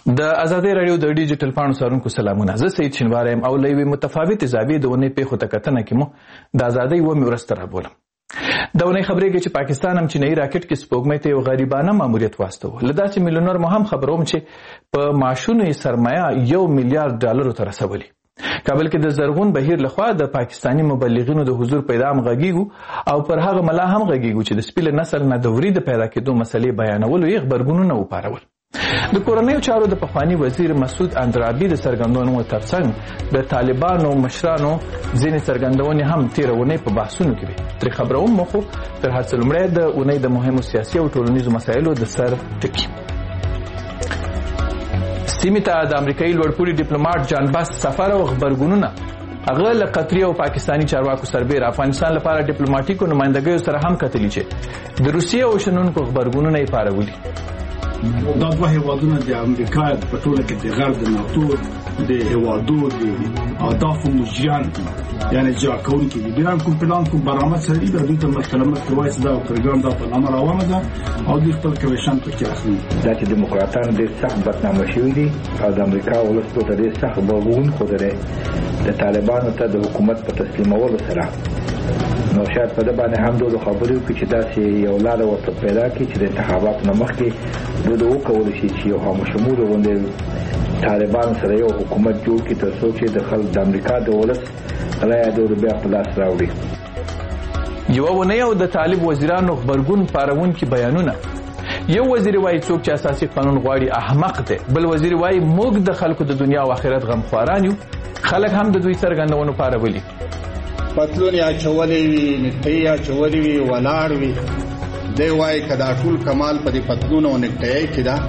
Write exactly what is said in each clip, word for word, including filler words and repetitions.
د ازادۍ راډیو د ډیجیټل پاڼو څارونکو سلامونه. زه سید شینواری یم او له یوې متفاوتې زاویې د اونۍ پیښو ته کتنه کې مو د ازادۍ اوومې ورځ ته رابولم. د اونۍ خبرېږي چې پاکستان هم چینایي راکټ کې سپوږمۍ ته یو غریبانه ماموریت واستوه. له داسې میلیونر مو هم خبروم چې په معاشونو یې سرمایه یو میلیارډ ډالرو ته رسولي. کابل کې د زرغون بهیر لخوا د پاکستاني مبلغینو د حضور پیدا هم غږیږو او پر هغه ملا هم غږیږو چې د سپیل نسل نه د وري د پیدا کېدو مسلې بیانولو یې غبرګونونه وپارول. د کورنیو چارو د پخواني وزیر مسعود اندرابي د څرګندونو ترڅنګ د طالبانو مشرانو ځینې څرګندونې هم تېره اونۍ په بحثونو کې وې. ترې خبروم مو خو تر هر څه لومړی د اونۍ د مهمو سیاسي او ټولنیزو مسایلو د سر ټکي. سیمې ته د امریکایي لوړپوړي ډیپلوماټ جان باس سفر او غبرګونونه هغه له قطري او پاکستاني چارواکو سربېره افغانستان لپاره ډیپلوماټیکو نمایندګیو سره هم کتلي چې د روسیې او شنونکو غبرګونونه یې پارولي. دا دوه هیوادونه د امریکا په ټوله کې د غرب د ناتو د هیوادو د اهدافو مجریان دي، یعنی اجرا کوونکي دي. بیا کوم پلان کوم برنامه سره دي، دوی ته مکالمه کوي دا پروګرام دا په نامه روانه ده او دوی خپل کویشن پکې اخلي. دا چې دیموکراتان ډېر سخت بدنامه شوي دي او د امریکا ولس ته ډېر سخت غبرګون ښودلی د طالبانو ته د حکومت په تسلیمولو سره. نو شاید په ده باندې هم دوی خبرې وکړي چې داسې یو لاره ورته پیدا کړي چې د انتخاباتو نه مخکې دوی د وکولی شي چې یو خاموشموله غوندې طالبانو سره یو حکومت جوړ کړي تر څو چې د خلک د امریکا د ولس رایه دوی بیا په لاس راوړي. یوه اونۍ او د طالب وزیرانو غبرګون پارونکي بیانونه. یو وزیر وایي څوک چې اساسي قانون غواړي احمق دی، بل وزیر وایي موږ د خلکو د دنیا او آخرت غمخواران یو. خلک هم د دوی څرګندونو پارولي. پتلون یا چولې وي، نکټې یا چولې وي، ولاړ وي. دی وایي که دا ټول کمال په دې پتلون او نکټې کې ده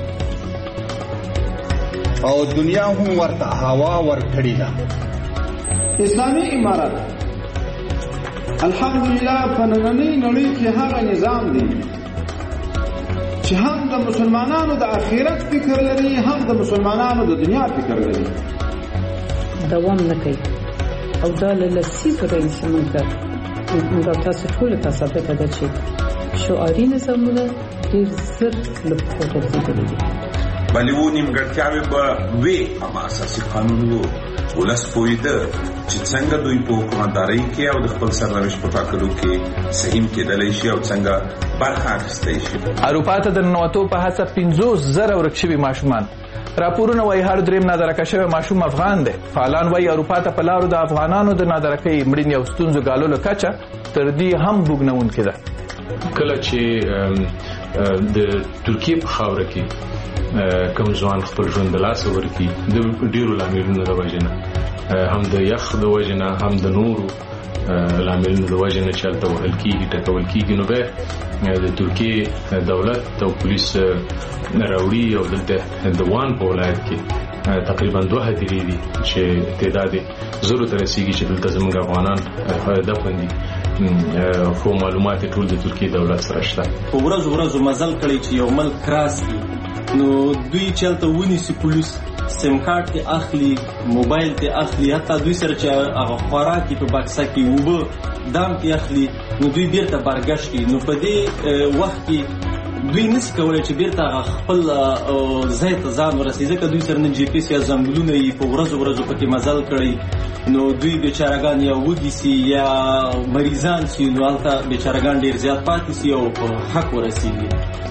او دنیا هم ورته هوا ورکړې ده. اسلامي امارت الحمدلله په نننۍ نړۍ کې هغه نظام دی چې هم د مسلمانانو د آخرت فکر لري، هم د مسلمانانو د دنیا فکر لري. دوام نه کوي او دا له لسیزو راهیسې موږ ته موږ تاسو ټولو ته ثابته ده چې شعاري نظامونه ډېر زر له پښو غورځېدلي دي. بلې و نیمګړتیاوې به وې، اما اساسي قانون و. ولس پوهېده چې څنګه دوی په حکومتدارۍ کې او د خپل سرنوشت په ټاکلو کې سهیم کېدلی شي او څنګه برخه اخیستی شي. اروپا ته د ننوتو په هڅه پنځوس زره ورک شوي ماشومان. راپورونه وایي هر دریم نادرکه شوی ماشوم افغان دی. فعالان وایي اروپا ته په لارو د افغانانو د نادرکۍ مړینې او ستونزو ګاللو کچه تر دې هم بوږنوونکې ده. کله چې د ترکیې په خاوره کې کوم ځوان خپل ژوند د لاسه ورکړي د ډېرو لاملونو د وجې نه، هم د یخ د وجې نه، هم د نورو لاملونو د وجې نه چې هلته وهل کېږي، ټکول کېږي، نو بیا د ترکیې دولت او پولیس راوړي او دلته د وان په ولایت کې تقریبا دوه هدیرې دي چې تعداد زرو ته رسېږي چې دلته زموږ افغانان دفن دي. خو معلومات ټول د ترکیې دولت سره شته. په ورځو ورځو مزل کړی چې یو ملک کراس دي، نو دوی چې هلته ونیسي پولیس سیم کارت ته اخلي، موبایل ته اخلي، حتی دوی سره چې هغه خوراک په باکسه کې اوبه دام ته اخلي، نو دوی بیرته برګشت کوي. نو په دې وخت کې دوی نس کولای چې بیرته خپل ځای ته ځان ورسېږي، ځکه دوی سره نه جی پی ایس یا زنګلونه یې په ورځو ورځو پکې مزل کړی. نو دوی بیچارهګان یا وږي سي یا مریضان سي، نو هلته بیچارهګان ډېر زیات پاتې سي او په حق ورسېږي.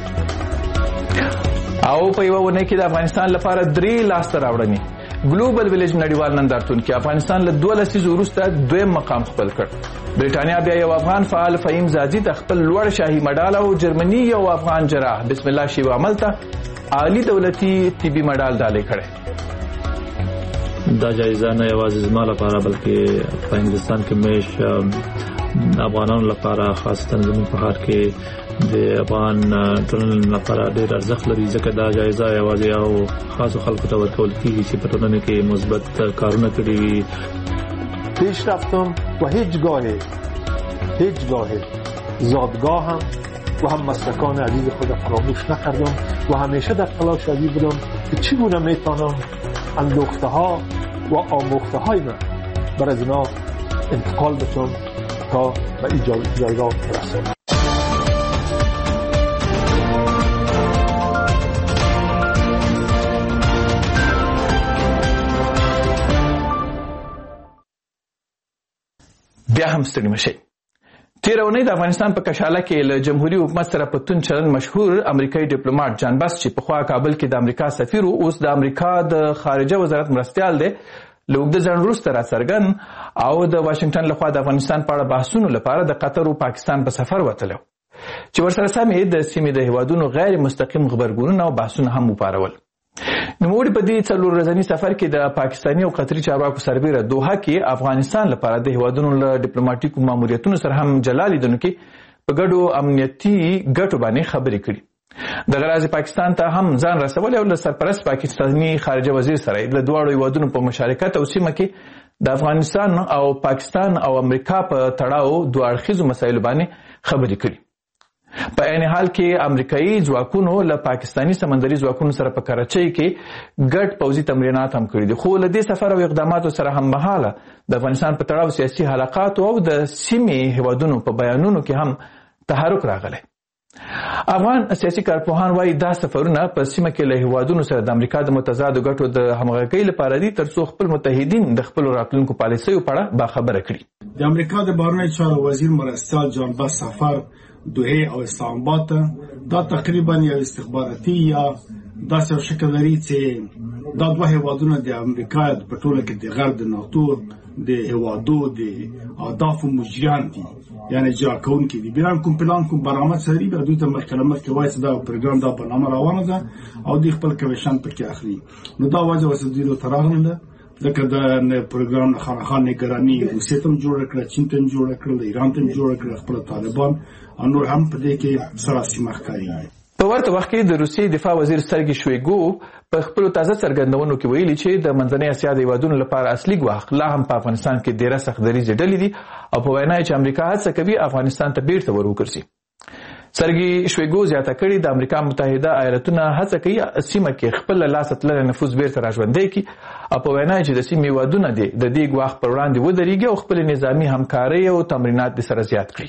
او په یوه اونۍ کې د افغانستان لپاره درې لاسته راوړنې. ګلوبل ویلیج نړیوال نندارتون کې افغانستان له دوه لسیزو وروسته دویم مقام خپل کړ. برېټانیا بیا یو افغان فعال فهیم زادي ته خپل لوړ شاهي مډال او جرمني یو افغان جراح بسم الله شیوا عمل ته عالی دولتي طبي مډال ډالۍ کړی. دا جایزه نه یوازې زما لپاره بلکې په انګلستان کې مېش افغانانو لپاره خاصتا زموږ په ښار کې د افغان ټولنې لپاره ډېر ارزښت لري، ځکه دا جایزه یوازې یو خاصو خلکو ته ورکول کېږي چې په ټولنه کې مثبت کارونه کړي وي. پیش رفتم و هیچگاه هیچگاه زادگاهم و هم مسلکان عزیز خود فراموش نکردم و همیشه در تلاش‌جویی بودم که چگونه میتوانم اندوخته ها و آموخته های من بر از اینا انتقال بتونم تا به این جایگاه برسم. بیا هم ستړي مشئ. تېره اونۍ د افغانستان په کشاله کې له جمهوري حکومت سره په توند چلند مشهور امریکایي ډیپلوماټ جان بس چې پخوا کابل کې د امریکا سفیر و، اوس د امریکا د خارجه وزارت مرستیال دی، له اوږده ځنډ وروسته راڅرګند او د واشنګټن لخوا د افغانستان په اړه بحثونو لپاره د قطر او پاکستان په سفر وتلی چې ورسره سم یې د سیمې د هیوادونو غیر مستقیم غبرګونونه او بحثونه هم وپارول. نوموړي په دې څلور ورځني سفر کې د پاکستاني او قطري چارواکو سربیره دوحه کې افغانستان لپاره د هیوادونو له ډیپلوماټیکو ماموریتونو سره هم جلا لیدنو کې په ګډو امنیتي ګټو باندې خبرې کړي. دغه راز پاکستان ته هم ځان رسولی او له سرپرست پاکستاني خارجه وزیر سره د دواړو هیوادونو په مشارکت او سیمه کې د افغانستان او پاکستان او امریکا په تړاو دوه اړخیزو مسایلو باندې خبرې کړي. په عین حال کې امریکایي ځواکونو له پاکستاني سمندري ځواکونو سره په کراچۍ کې ګډ پوځي تمرینات هم کړي دي، خو له دې سفر او اقداماتو سره هممهاله د افغانستان په تړاو سیاسي حلقاتو او د سیمې هیوادونو په بیانونو کې هم تحرک راغلی. افغان سیاسي کارپوهان وایي دا سفرونه په سیمه کې له هیوادونو سره د امریکا د متضادو ګټو د همغږۍ لپاره دي ترڅو خپل متحدین د خپلو راتلونکو پالیسیو په اړه باخبره کړي. د امریکا د بهرنیو چارو وزیر مرستیال جان بس سفر دوحه او اسلام آباد دا تقریبا یو استخباراتي یا داسې یو شکل لري چې دا دوه هیوادونه د امریکا په ټوله کې د غرب د ناتو د هیوادو د اهدافو مجریان دي، یعنی اجرا کوونکي دي. بیا کوم پلان کوم برآمد سري به دوی ته مخکې مخکې وایي چې دا پروګرام دا برنامه روانه ده او دوی خپل کمیشن پکې اخلي. نو دا وجه واسه دوی له تراغله لکه د پروګرام خانخان نگرانی روسیې ته جوړ کړ، چین ته جوړ کړ، ایران ته جوړ کړ، خپل طالبان او نور هم په دې کې سراسي مخکاري. په ورته وخت کې د روسیې دفاع وزیر سرګي شویګو په خپل تازه څرګندونو کې ویلي چې د منځنۍ اسیا د هیوادونو لپاره اصلي ګواښ لا هم په افغانستان کې ډېره سختدریځې ډلې دي او په وینا یې چې امریکا هڅه کوي افغانستان ته بیرته ور وګرځي. سرګي شویګو زیاته کړي د امریکا متحده ایالتونه هڅه کوي سیمه کې خپل لاسه تللی نفوذ بیرته راژوندی کړي او په وینا یې چې د سیمې هیوادونه دي د دې ګواښ پر وړاندې ودرېږي او خپل نظامي همکارۍ او تمرینات د سره زیات کړي.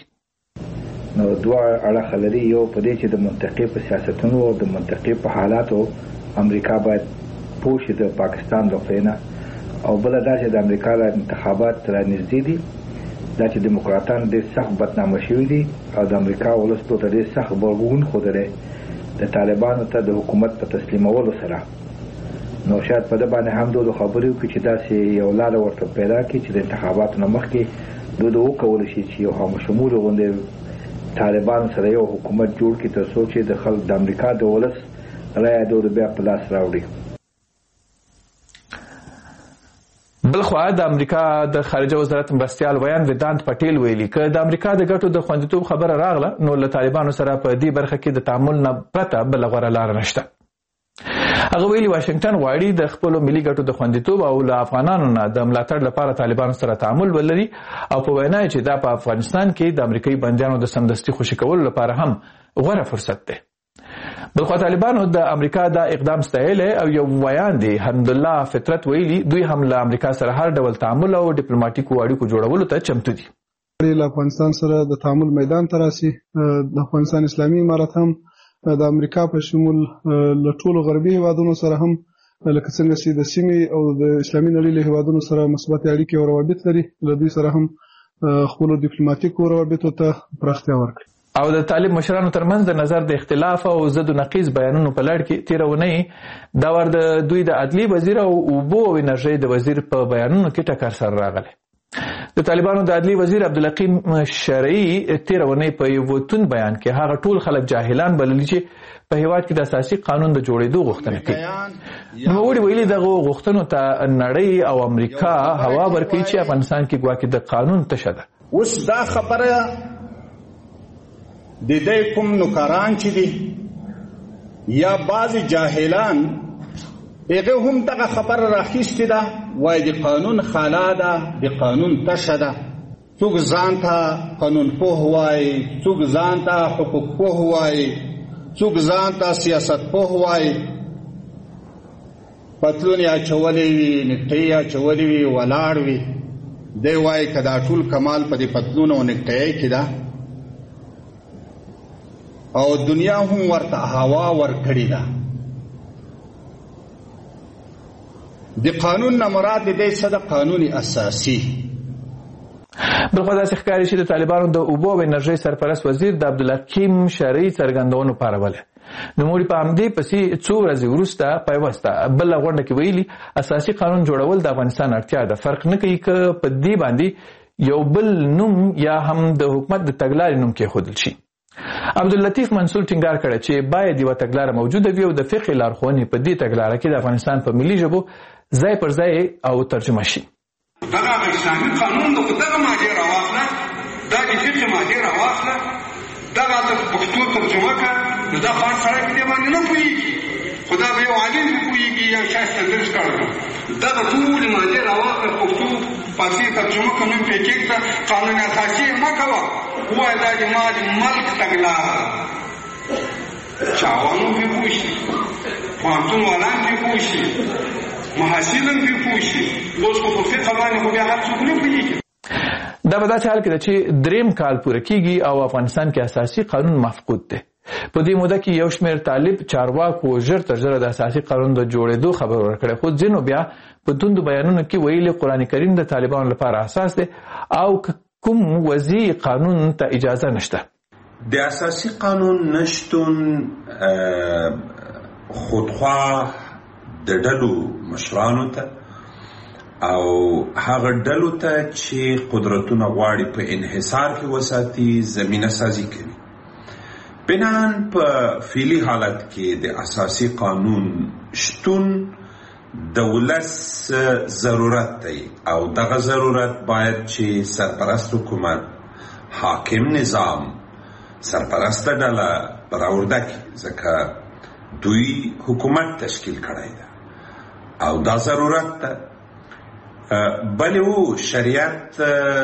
نو دوه اړخ لري، یو په دې چې د منطقې په سیاستونو او د منطقې په حالاتو امریکا باید پوه شي د پاکستان د خوا او بله دا چې د امریکا انتخابات را نږدې دي، دا چې دیموکراتان ډېر سخت بدنامه شوي دي او د امریکا ولس ته ډېر سخت غبرګون ښودلی د طالبانو ته د حکومت په تسلیمولو سره. نو شاید په ده باندې هم دوی خبرې وکړي چې داسې یو لاره ورته پیدا کړي چې د انتخاباتو نه مخکې دوی وکولی شي چې یو همشموله غوندې طالبانو سره یو حکومت جوړ کړي ترڅو چې د خلک د امریکا د ولس رایه دوی بیا په لاس راوړي. بلخوا د امریکا د خارجه وزارت مرستیال ویان ویدانت پټیل ویلي که د امریکا د ګټو د خوندیتوب خبره راغله نو له طالبانو سره په دې برخه کې د تعامل نه پرته بله غوره لاره نشته. هغه ویلي واشنګټن غواړي د خپلو ملي ګټو د خوندیتوب او له افغانانو نه د ملاتړ لپاره طالبانو سره تعامل ولري او په وینا یې چې دا په افغانستان کې د امریکایي بندیانو د سمدستي خوشي کولو لپاره هم غوره فرصت دی. بلخوا طالبانو د امریکا دا اقدام ستایلی او یو ویان دی حمدالله فطرت ویلي دوی هم له امریکا سره هر ډول تعامل او ډیپلوماټیکو اړیکو جوړولو ته چمتو دي. له افغانستان سره د تعامل میدان ته راسي. د افغانستان اسلامي امارت هم د امریکا په شمول له ټولو غربي هیوادونو سره هم لکه څنګه چې د سیمې او د اسلامي نړۍ له هیوادونو سره مثبت اړیکې او روابط لري، له دوی سره هم خپلو ډیپلوماټیکو روابطو ته پراختیا ورکړي. او د طالب مشرانو ترمنځ د نظر د اختلاف او ضد و نقیض بیانونو په لړ کې تېره اونۍ دا ور د دوی د عدلي وزیر او اوبو او انرژۍ د وزیر په بیانونو کې ټکر سره راغلی. د طالبانو د عدلي وزیر عبدالحکیم شرعي تېره اونۍ په یو توند بیان کې هغه ټول خلک جاهلان بللي چې په هیواد کې د اساسي قانون د جوړېدو غوښتنه کوي. نوموړي ویلي دغو غوښتنو ته نړۍ او امریکا هوا ورکوي چې افغانستان کې ګواکې د قانون تشه ده. اوس دا خبره د دې کوم نوکران چې دي یا بعضې جاهلان هغه هم دغه خبره راخیستې ده، وایي د قانون خلا ده، د قانون تشه ده. څوک ځان ته قانون پوه وایي، څوک ځان ته حقوق پوه وایي، څوک ځان ته سیاست پوه وایي. پتلون یې اچولی وي، نکټۍ یې اچولی وي، ولاړ وي. دی وایي که دا ټول کمال په دې پتلون او نکټۍ کې ده او دنیا هم ورته هوا ورکړې ده. د قانون نه مراد دی څه ده؟ قانون اساسي. بلخوا داسې ښکاري چې د طالبانو د اوبو او انرژۍ سرپرست وزیر د عبدالحکیم شرعي څرګندونو پاروله. نوموړي په همدې پسې څو ورځې وروسته پیوسته بله غونډه کې ویلي اساسي قانون جوړول د افغانستان اړتیا ده. فرق نه کوي که په دې باندې یو بل نوم یا هم د حکومت د تګلارې نوم کېښودل شي. عبداللطیف منصور ټینګار کړی چې باید یوه تګلاره موجوده وي او د فقهي لارښوونې په دې تګلاره کې د افغانستان په ملي ژبو ځای پر ځای او ترجمه شي. دغه اسلامي قانون د دغه مادې راواخله، دا د فقه مادې راواخله، دغه ته په پښتو ترجمه کړه، نو دا خان سړی په دې باندې نه پوهېږي، خو دا به یو عالم پوهېږي یا شاید سندرس کړی. دغه ټولې مادې راواخله، پښتو فارسي ترجمه کړه، نوم پرې کېږده، قانون اساسي یې مه کوه، ووایه دا د ما د ملک تګلاره چې عوامو پرې پوه شي، پوهنتون والان پرې پوه شي، محصل هم پرې پوه شي. اوس خو په فقه باندې خو بیا هر څوک نه پوهېږي. دا په داسې حال کې ده چې دریم کال پوره کېږي او افغانستان کې اساسي قانون مفقود دی. په دې موده کې یو شمېر طالب چارواکو ژر تر ژره د اساسي قانون د جوړېدو خبر ورکړی، خو ځینو بیا په توندو بیانونو کې ویلي قرآن کریم د طالبانو لپاره اساس دی او کوم وضعي قانون ته اجازه نشته. د اساسي قانون نشتون خودخواه د ډلو مشرانو ته او هغه ډلو ته چې قدرتونه غواړي په انحصار کې وساتي زمینه سازي کوي. بنان په فعلي حالت کې د اساسي قانون شتون د ولس ضرورت دی او دغه ضرورت باید چې سرپرست حکومت، حاکم نظام، سرپرسته ډله راورده کړي، ځکه دوی حکومت تشکیل کړی ده او دا ضرورت ده. بله و شریعت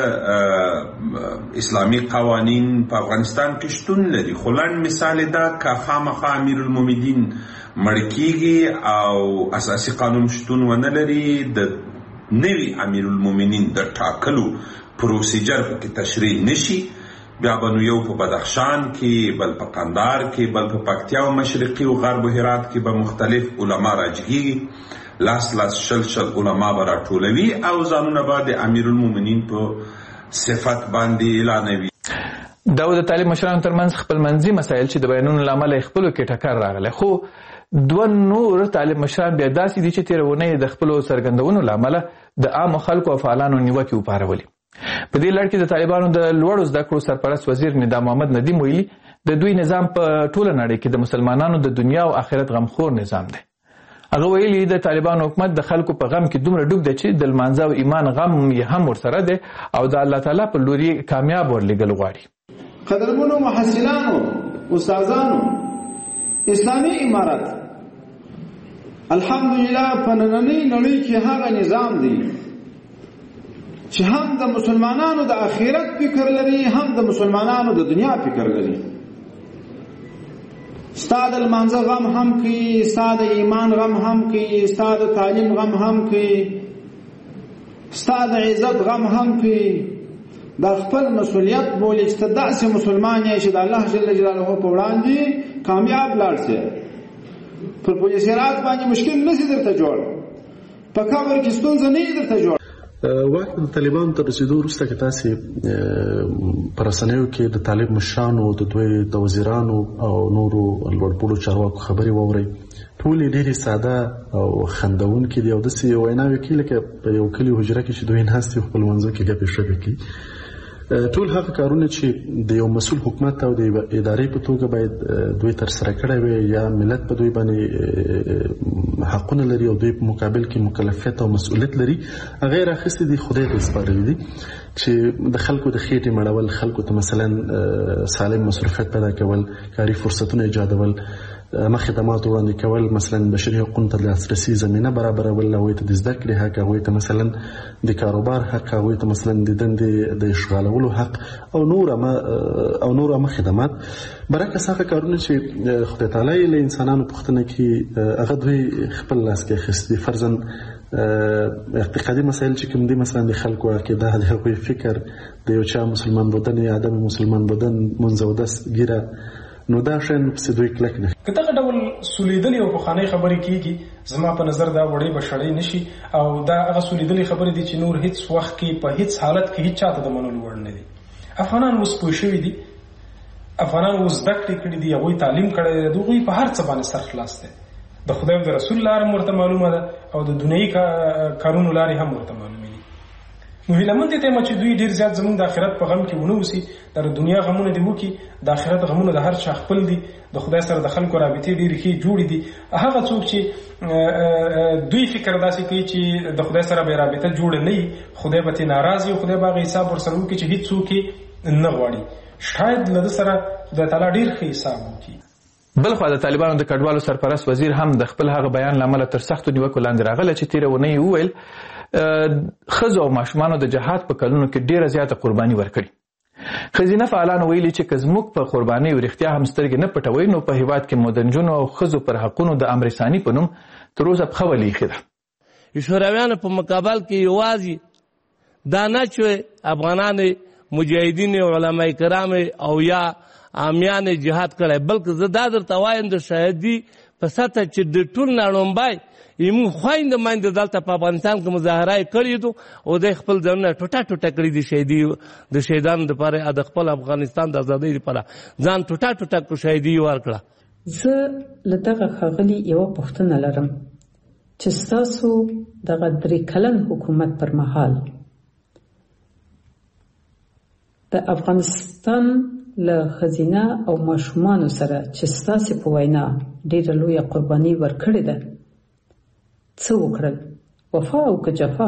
اسلامی قوانین په افغانستان کې شتون لري، خو لنډ مثال دا که خامخا امیر المؤمنین مړ کیږي او اساسي قانون شتون ونه لري، د نوي امیر المؤمنین د ټاکلو پروسیجر پکې تشریح نشي، بیا به نو یو په بدخشان کې، بل په قندهار کې، بل په پکتیا او مشرقي او غرب هرات کې به مختلف علما راجګي، لاس لاس شل شل علما به راټولوي او ځانونه به د امیر المؤمنین په صفت باندې اعلانوي. دا د طالب مشرانو ترمنځ خپل منځي مسایل چې د بیانونو له امله خپلو کې ټکر راغلی، خو دوه نور طالب مشران بیا داسې دي چې تېره اونۍ د خپلو څرګندونو له امله د عامو خلکو او فعالانو نیوکې وپارولې. په دې لړ کې د طالبانو د لوړو زده کړو سرپرست وزیر ندا محمد ندیم ویلي د دوی نظام په ټوله نړۍ کې د مسلمانانو د دنیا او آخرت غمخور نظام دی. هغه ویلي د طالبانو حکومت د خلکو په غم کې دومره ډوب دی چې د لمانځه او ایمان غم یې هم ورسره دی او د الله تعالی په لور یې کامیاب ورلېږل غواړي. قدرمنو محصلانو، استادانو، اسلامي امارت الحمدلله په نننۍ نړۍ کې هغه نظام دی چې هم د مسلمانانو د آخرت فکر لري، هم د مسلمانانو د دنیا فکر لري. ستا د لمانځه غم هم کوي، ستا د ایمان غم هم کوي، ستا د تعلیم غم هم کوي، ستا د عزت غم هم کوي. دا خپل مسؤلیت بولي چې ته داسې مسلمان یې چې د الله جل جلاله په وړاندې کامیاب لاړ شې. پر پولیس سرات باندې مشکل نشي درته جوړ، په قبر کې ستونزه نه درته جوړ. وخت د طالبانو ته رسیدو وروسته کې تاسې په رسنیو کې د طالب مشرانو، د دوی د وزیرانو او نورو لوړپوړو چارواکو خبرې واورئ. ټولې ډېرې ساده او خندونکې دي او داسې ویناوې کوي لکه په یو کلي حجره کې چې دوی ناست وي خپل منځو کې ګپې شپې کوي. ټول هغه کارونه چې د یو مسؤل حکومت او د ادارې په توګه باید دوی ترسره کړی وي یا ملت په دوی باندې حقونه لري او دوی په مقابل کې مکلفیت او مسؤلیت لري، هغه یې راخیستي دي، خدای ته سپارلي دي چې د خلکو د خېټې مړول، خلکو ته مثلا سالم مصروفیت پیدا کول، کاري فرصتونه ایجادول، عامه خدمات وړاندې کول، مثلا بشري حقوقو ته د لاسرسي زمینه برابرول، هغوی ته د زده کړې حق، هغوی ته مثلا د کاروبار حق، هغوی ته مثلا د دندې د اشغالولو حق او نور عامه او نور عامه خدمات. برعکس هغه کارونه چې خدای تعالی له انسانانو پوښتنه کوي هغه دوی خپل لاس کې اخیستي. فرضاً اعتقادي مسایل چې کوم دي، مثلا د خلکو عقیده، د هغوی فکر، د یو چا مسلمان بودن یا عدم مسلمان بودن، منځ او دست ګیره نو دا شین په دوی کلک نه که دغه ډول سولیدلې او پخوانۍ خبرې کیږي زما په نظر دا وړې بشړې نشي او دا هغه سولیدلې خبرې دي چې نور هیڅ وخت کې په هیڅ حالت کې هیڅ چاته د منلو وړ نه دي. افغانان اوس پوه شوي دي، افغانان اوس زده کړې کړي دي، هغوی تعلیم کړی دی، د هغوی په هر څه باندې سر خلاص دی. د خدای او د رسول لاره هم ورته معلومه ده او د دنیایي کارونو لارې هم ورته معلومې دي. نو هیله مند یم چې دوی ډېر زیات زموږ د آخرت په غم کې ونه اوسي، د دنیا غمونه دې وکړي، د آخرت غمونه د هر چا خپل دي، د خدای سره د خلکو رابطې ډېرې ښې جوړې دي. هغه څوک چې دوی فکر داسې کوي چې د خدای سره به رابطه جوړه نه وي، خدای به ترې ناراض وي، خدای به هغه حساب ورسره وکړي چې هېڅ څوک یې نه غواړي. شاید له ده سره خدای تعالی ډېر ښه حساب وکړي. بلخوا د طالبانو د کډوالو سرپرست وزیر هم د خپل هغه بیان له امله تر سختو نیوکو لاندې راغلی چې تېره اونۍ یې وویل ښځو او ماشومانو د جهاد په کلونو کې ډېره زیاته قرباني ورکړي. ښځینه فعالانو ویلي چې که زموږ په قربانیو رښتیا هم سترګې نه پټوئ نو په هېواد کې مو د نجونو او ښځو پر حقونو د امر ثاني په نوم تر اوسه پښه ولې ایښې ده. شورویانو په مقابل کې یوازې دا نه چې افغانان مجاهدین علما کرام او یا عامیان جهاد کړی، بلکې زه دا درته وایم د شهیدي په سطح چې د ټول نړومبی زموږ خویندې میندې دلته په افغانستان کې مظاهره یې کړې دي او دوی خپل ځانونه ټوټه ټوټه کړي دي. شهیدي د شهیدانو دپاره د خپل افغانستان د ازادۍ دپاره ځان ټوټه ټوټه کړو، شهیدي یې ورکړه. زه له دغه ښاغلي یوه پوښتنه لرم چې ستاسو دغه درې کلن حکومت پر مهال د افغانستان له ښځینه او ماشومانو سره چې ستاسې په وینا ډېره لویه قرباني ورکړې ده څه وکړل؟ وفا او که جفا؟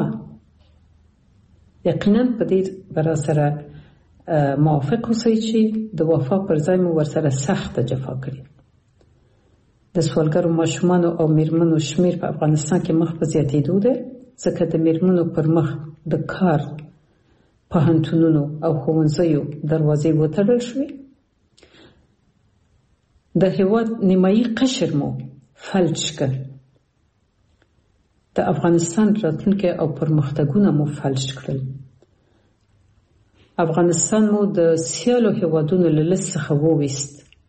یقینا په دې به راسره موافق اوسئ چې د وفا پر ځای مو ورسره سخته جفا کړې. د سوالګرو ماشومانو او میرمنو شمیر په افغانستان کې مخ په زیاتېدو ده، ځکه د میرمنو پر مخ د کار پوهنتونونو او ښوونځیو دروازې وتړل شوې. د هېواد نیمایي قشر مو فلج کړ. د افغانستان راتلونکی او پرمختګونه مو فلج کړل. افغانستان مو د سیالو هېوادونو له لست څخه وویست.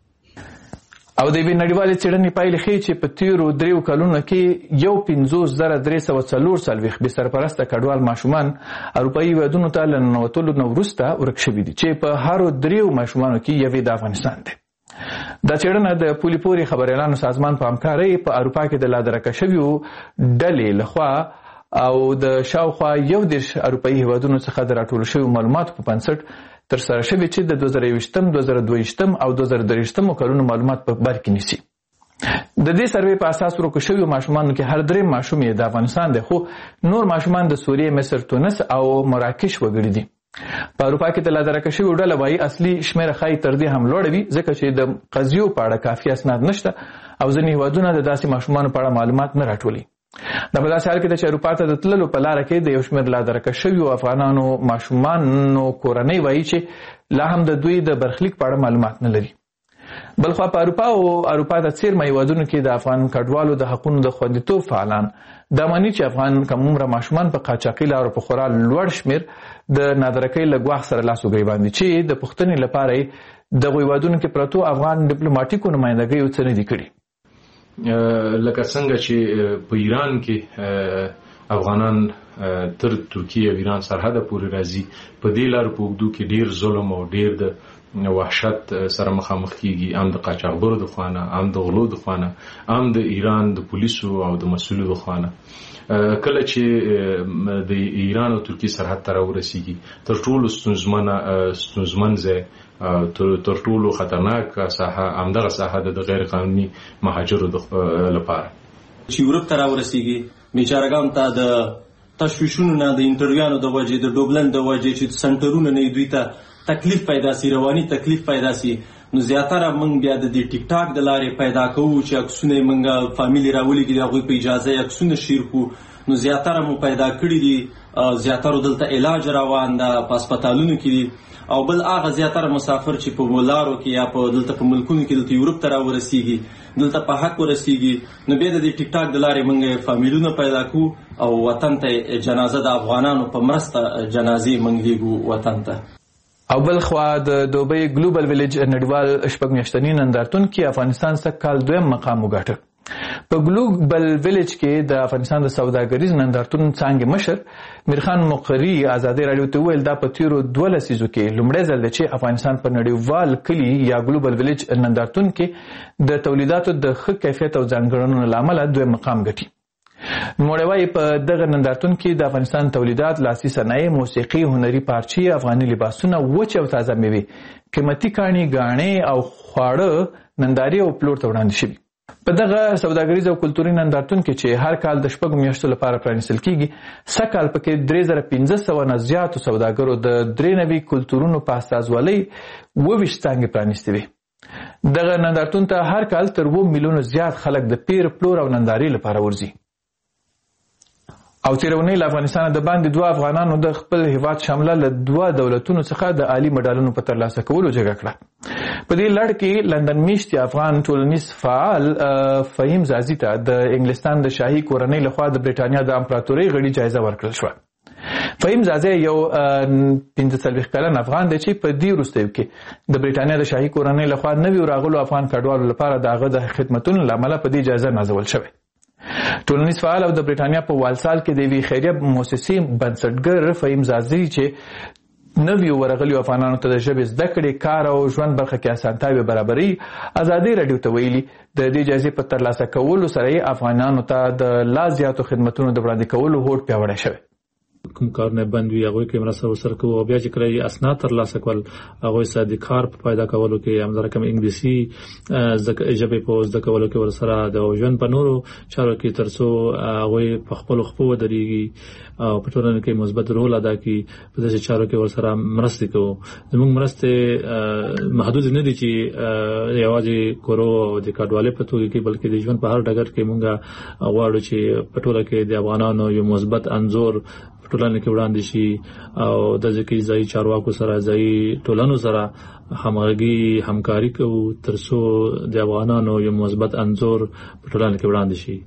او د یوې نړیوالې څېړنې پایلې ښیي چې په تېرو دریو کلونو کې یو پنځوس زره درې سوه څلور څلوېښت بې سرپرسته کډوال ماشومان اروپایي هېوادونو ته له ننوتلو نه وروسته ورک شوي دي چې په هرو دریو ماشومانو کې یوې د افغانستان دی. دا څېړنه د پولي پورې خبریالانو سازمان په همکارۍ په اروپا کې د لادرکه شویو ډلې لخوا او د شاوخوا یو دېرش اروپایي هېوادونو څخه د راټولو شویو معلوماتو په بنسټ ترسره شوي چې د دوه زره یوویشتم دوه زره دوه ویشتم او دوه زره درویشتم کلونو معلومات په بر کې نیسي. د دې سروې په اساس ورکو شویو ماشومانو کې هر درې ماشوم یې د افغانستان دی، خو نور ماشومان د سوریې، مصر، تونس او مراکش وګړي دي. په اروپا کې د لادرکه شویو ډله وایي اصلي شمیره ښایي تر دې هم لوړه وي، ځکه چې د قضیو په اړه کافي اسناد نشته او ځینې هېوادونه د داسې ماشومانو په اړه معلومات نه راټولوي. دا په داسې حال کې ده چې اروپا ته د تللو په لاره کې د یو شمېر لادرکه شویو افغانانو ماشومانو کورنۍ وایي چې لا هم د دوی د برخلیک په اړه معلومات نه لري. بلخوا په اروپا او اروپا ته څیرمه هېوادونو کې د افغان کډوالو د حقونو د خوندیتوب فعالان دا ماني چې افغان کمومره ماشومان په قاچاقي لارو په خورا لوړ شمېر د نادرکۍ له ګواښ سره لاس و ګرېبان دي چې د پوښتنې لپاره یې دغو هېوادونو کې پرتو افغان ډیپلوماټیکو نمایندګیو څه نه دي کړي. لکه څنګه چې په ایران کې افغانان تر ترکیه او ایران سرحده پورې راځي، په دې لارو په اوږدو کې ډیر ظلم او ډیر د وحشت سره مخامخ کیږي، هم د قاچاقبرو د خوانه، هم د غلو د خوانه، هم د ایران د پولیسو او د مسؤلو د خوانه. کله چې د ایران او ترکیه سرحد ته راورسیږي تر ټولو ستونزمنه ستونزمن ځای تر ټولو خطرناک ساحه همدغه ساحه د غیر قانوني مهاجرو لپاره چې یورپ ته راورسیږي بیچارهګان ته د تشویشونو نه، د انټرویانو د وجې، د ډوبلن د وجې چې سنټرونه نه دوی ته تکلیف پیدا سي، رواني تکلیف پیدا سي، نو زیاتره موږ بیا د دې ټیک ټاک د لارې پیدا کوو چې عکسونه موږ فامیلی راولېږي، د هغوی په اجازه عکسونه شیر کړو. نو زیاتره مو پیدا کړي دي، زیاتره دلته علاج روان ده په هسپتالونو کې دي، او بل هغه زیاتره مسافر چې په لارو کې یا په دلته په ملکونو کې دلته یورپ ته راورسیږي، دلته په حق ورسیږي، نو بیا د دې ټیک ټاک د لارې موږ فامیلونه پیدا کوو او وطن ته جنازه د افغانانو په مرسته جنازې موږ لیږو وطن ته. او بل خوا د دوبۍ ګلوبل ویلیج نړیوال شپږ میاشتني نندارتون کې افغانستان سږ کال دویم مقام وګاټه. په ګلوبل ویلیج کې د افغانستان د سوداګریز نندارتون څانګې مشر میرخان مقری ازادي رادیو ته ویل دا په تیرو دوه لسیزو کې لومړی ځل دی چې افغانستان په نړیوال کلي یا ګلوبل ویلیج نندارتون کې د تولیداتو د ښه کیفیت او ځانګړنو له امله دویم مقام ګټي. نوموړی وایي په دغه نندارتون کې د افغانستان تولیدات، لاسي صنایع، موسیقي، هنري پارچې، افغاني لباسونه، وچ او تازه میوې، قیمتي کاڼي، ګاڼې او خواړه ننداري او پلور ته وړاندې شوي. په دغه سوداګریز او کلتوري نندارتون کې چې هر کال د شپږو میاشتو لپاره پرانیستل کیږي، سږ کال پکې درې زره پنځه سوه نه زیاتو سوداګرو د درې نوي کلتورونو په استازولۍ اووه ویشت څانګې پرانیستې وې. دغه نندارتون ته هر کال تر اووه میلیونو زیات خلک د پیر، پلور او ننداري لپاره ورځي. او تیرونی له افغانستان د باندې دوه افغانانو د خپل هیواد شامله له دوه دولتونو څخه د عالي مډالونو په ترلاسه کولو جګړه کړه. په دې لړ کې لندن میشتي افغان ټولنیز فعال فهیم زازي ته د انګلستان د شاهي کورنۍ لخوا د برېټانیا د امپراتورۍ غړي جایزه ورکړل شوه. فهیم زازي یو پنځه څلوېښت کلن افغان دی چې په دې وروستیو کې د برېټانیا د شاهي کورنۍ لخوا نویو راغلو افغان کډوالو لپاره د هغه د خدمتونو له امله په دې جایزه نازول شوی. ټولنیز فعال او د برېټانیا په والسال کې د یوې خیریه موسسې بنسټګر فهیم زازي چې نویو ورغلیو افغانانو ته د ژبې زده کړې، کار او ژوند برخه کې اسانتیاوې برابري ازادي راډیو ته ویلي د دې جایزې په ترلاسه کولو سره یې افغانانو ته د لا زیاتو خدمتونو د وړاندې کولو هوډ پیاوړی شوی. کوم کارونه بند وي هغوی کې مرسته ورسره کوو او بیا چې کله یې اسناد ترلاسه کول هغوی سره د کار په پیدا کولو کې همدارنګه انګلیسي ژبې په زده کولو کې ورسره د ژوند په نورو چارو کې تر څو هغوی په خپلو خپو ودرېږي او په ټولنه کې مثبت رول ادا کړي. په داسې چارو کې ورسره مرستې کوو. زموږ مرستې محدود نه دي چې یوازې کورو او د کډوالۍ په توګه کې بلکې د ژوند په هر ډګر کې موږ غواړو چې په ټوله کې د افغانانو یو مثبت انځور ټولنه کې وړاندې شي او د ځکه ځای چارواکو سره ځای ټولنو سره همغږي همکاري کوو تر څو د افغانانو یو مثبت انځور په ټولنه کې وړاندې شي.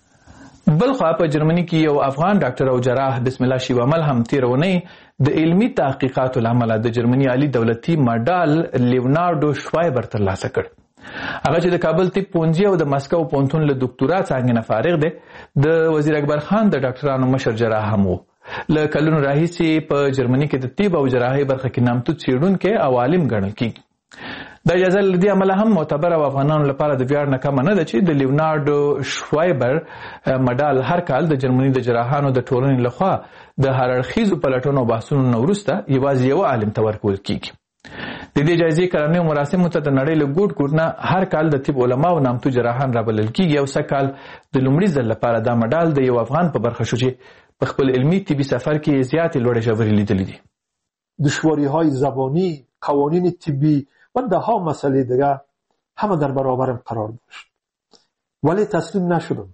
بلخوا په جرمني کې یو افغان ډاکټر او جراح بسم الله شیوامل هم تیرونی د علمي تحقیقاتو له امله د جرمني عالی دولتي مډال لیونارډو شوایبر ترلاسه کړ. هغه چې د کابل طب پوهنځي او د مسکو پوهنتون له دکتورا څانګې نه فارغ دی، د وزیر اکبر خان د ډاکټرانو مشر جراح هم و. له کلونو راهیسې په جرمني کې د طب او جراحۍ برخه کې نامتو څېړونکی او عالم ګڼل کیږي. دا اجازه له دې امله هم معتبر او افغانانو لپاره د ویاړ نه کمه نه ده چې د لیونارډو شوایبر مډال هر کال د جرمني د جراحانو د ټولنې لخوا د هر اړخیزو پلټنو او بحثونو نه وروسته یوازې یو عالم ته ورکول کیږي. د دې جایزې کلنیو مراسمو ته د نړۍ له ګوټ ګوټ نه هر کال د طب علماو نامتو جراحان رابلل کیږي او سږ کال د لومړي ځل لپاره دا مډال د یو افغان په برخه شو چې په خپل علمی طبي سفر کې زیاتې لوړې ژورې لیدلې دي. دشواری‌های زبانی، قوانین طبی و دهها مسئله دیگر همه در برابرم قرار داشت، ولی تسلیم نشدم.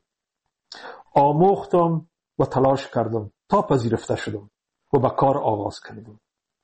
آموختم و تلاش کردم تا پذیرفته شدم و به کار آغاز کردم.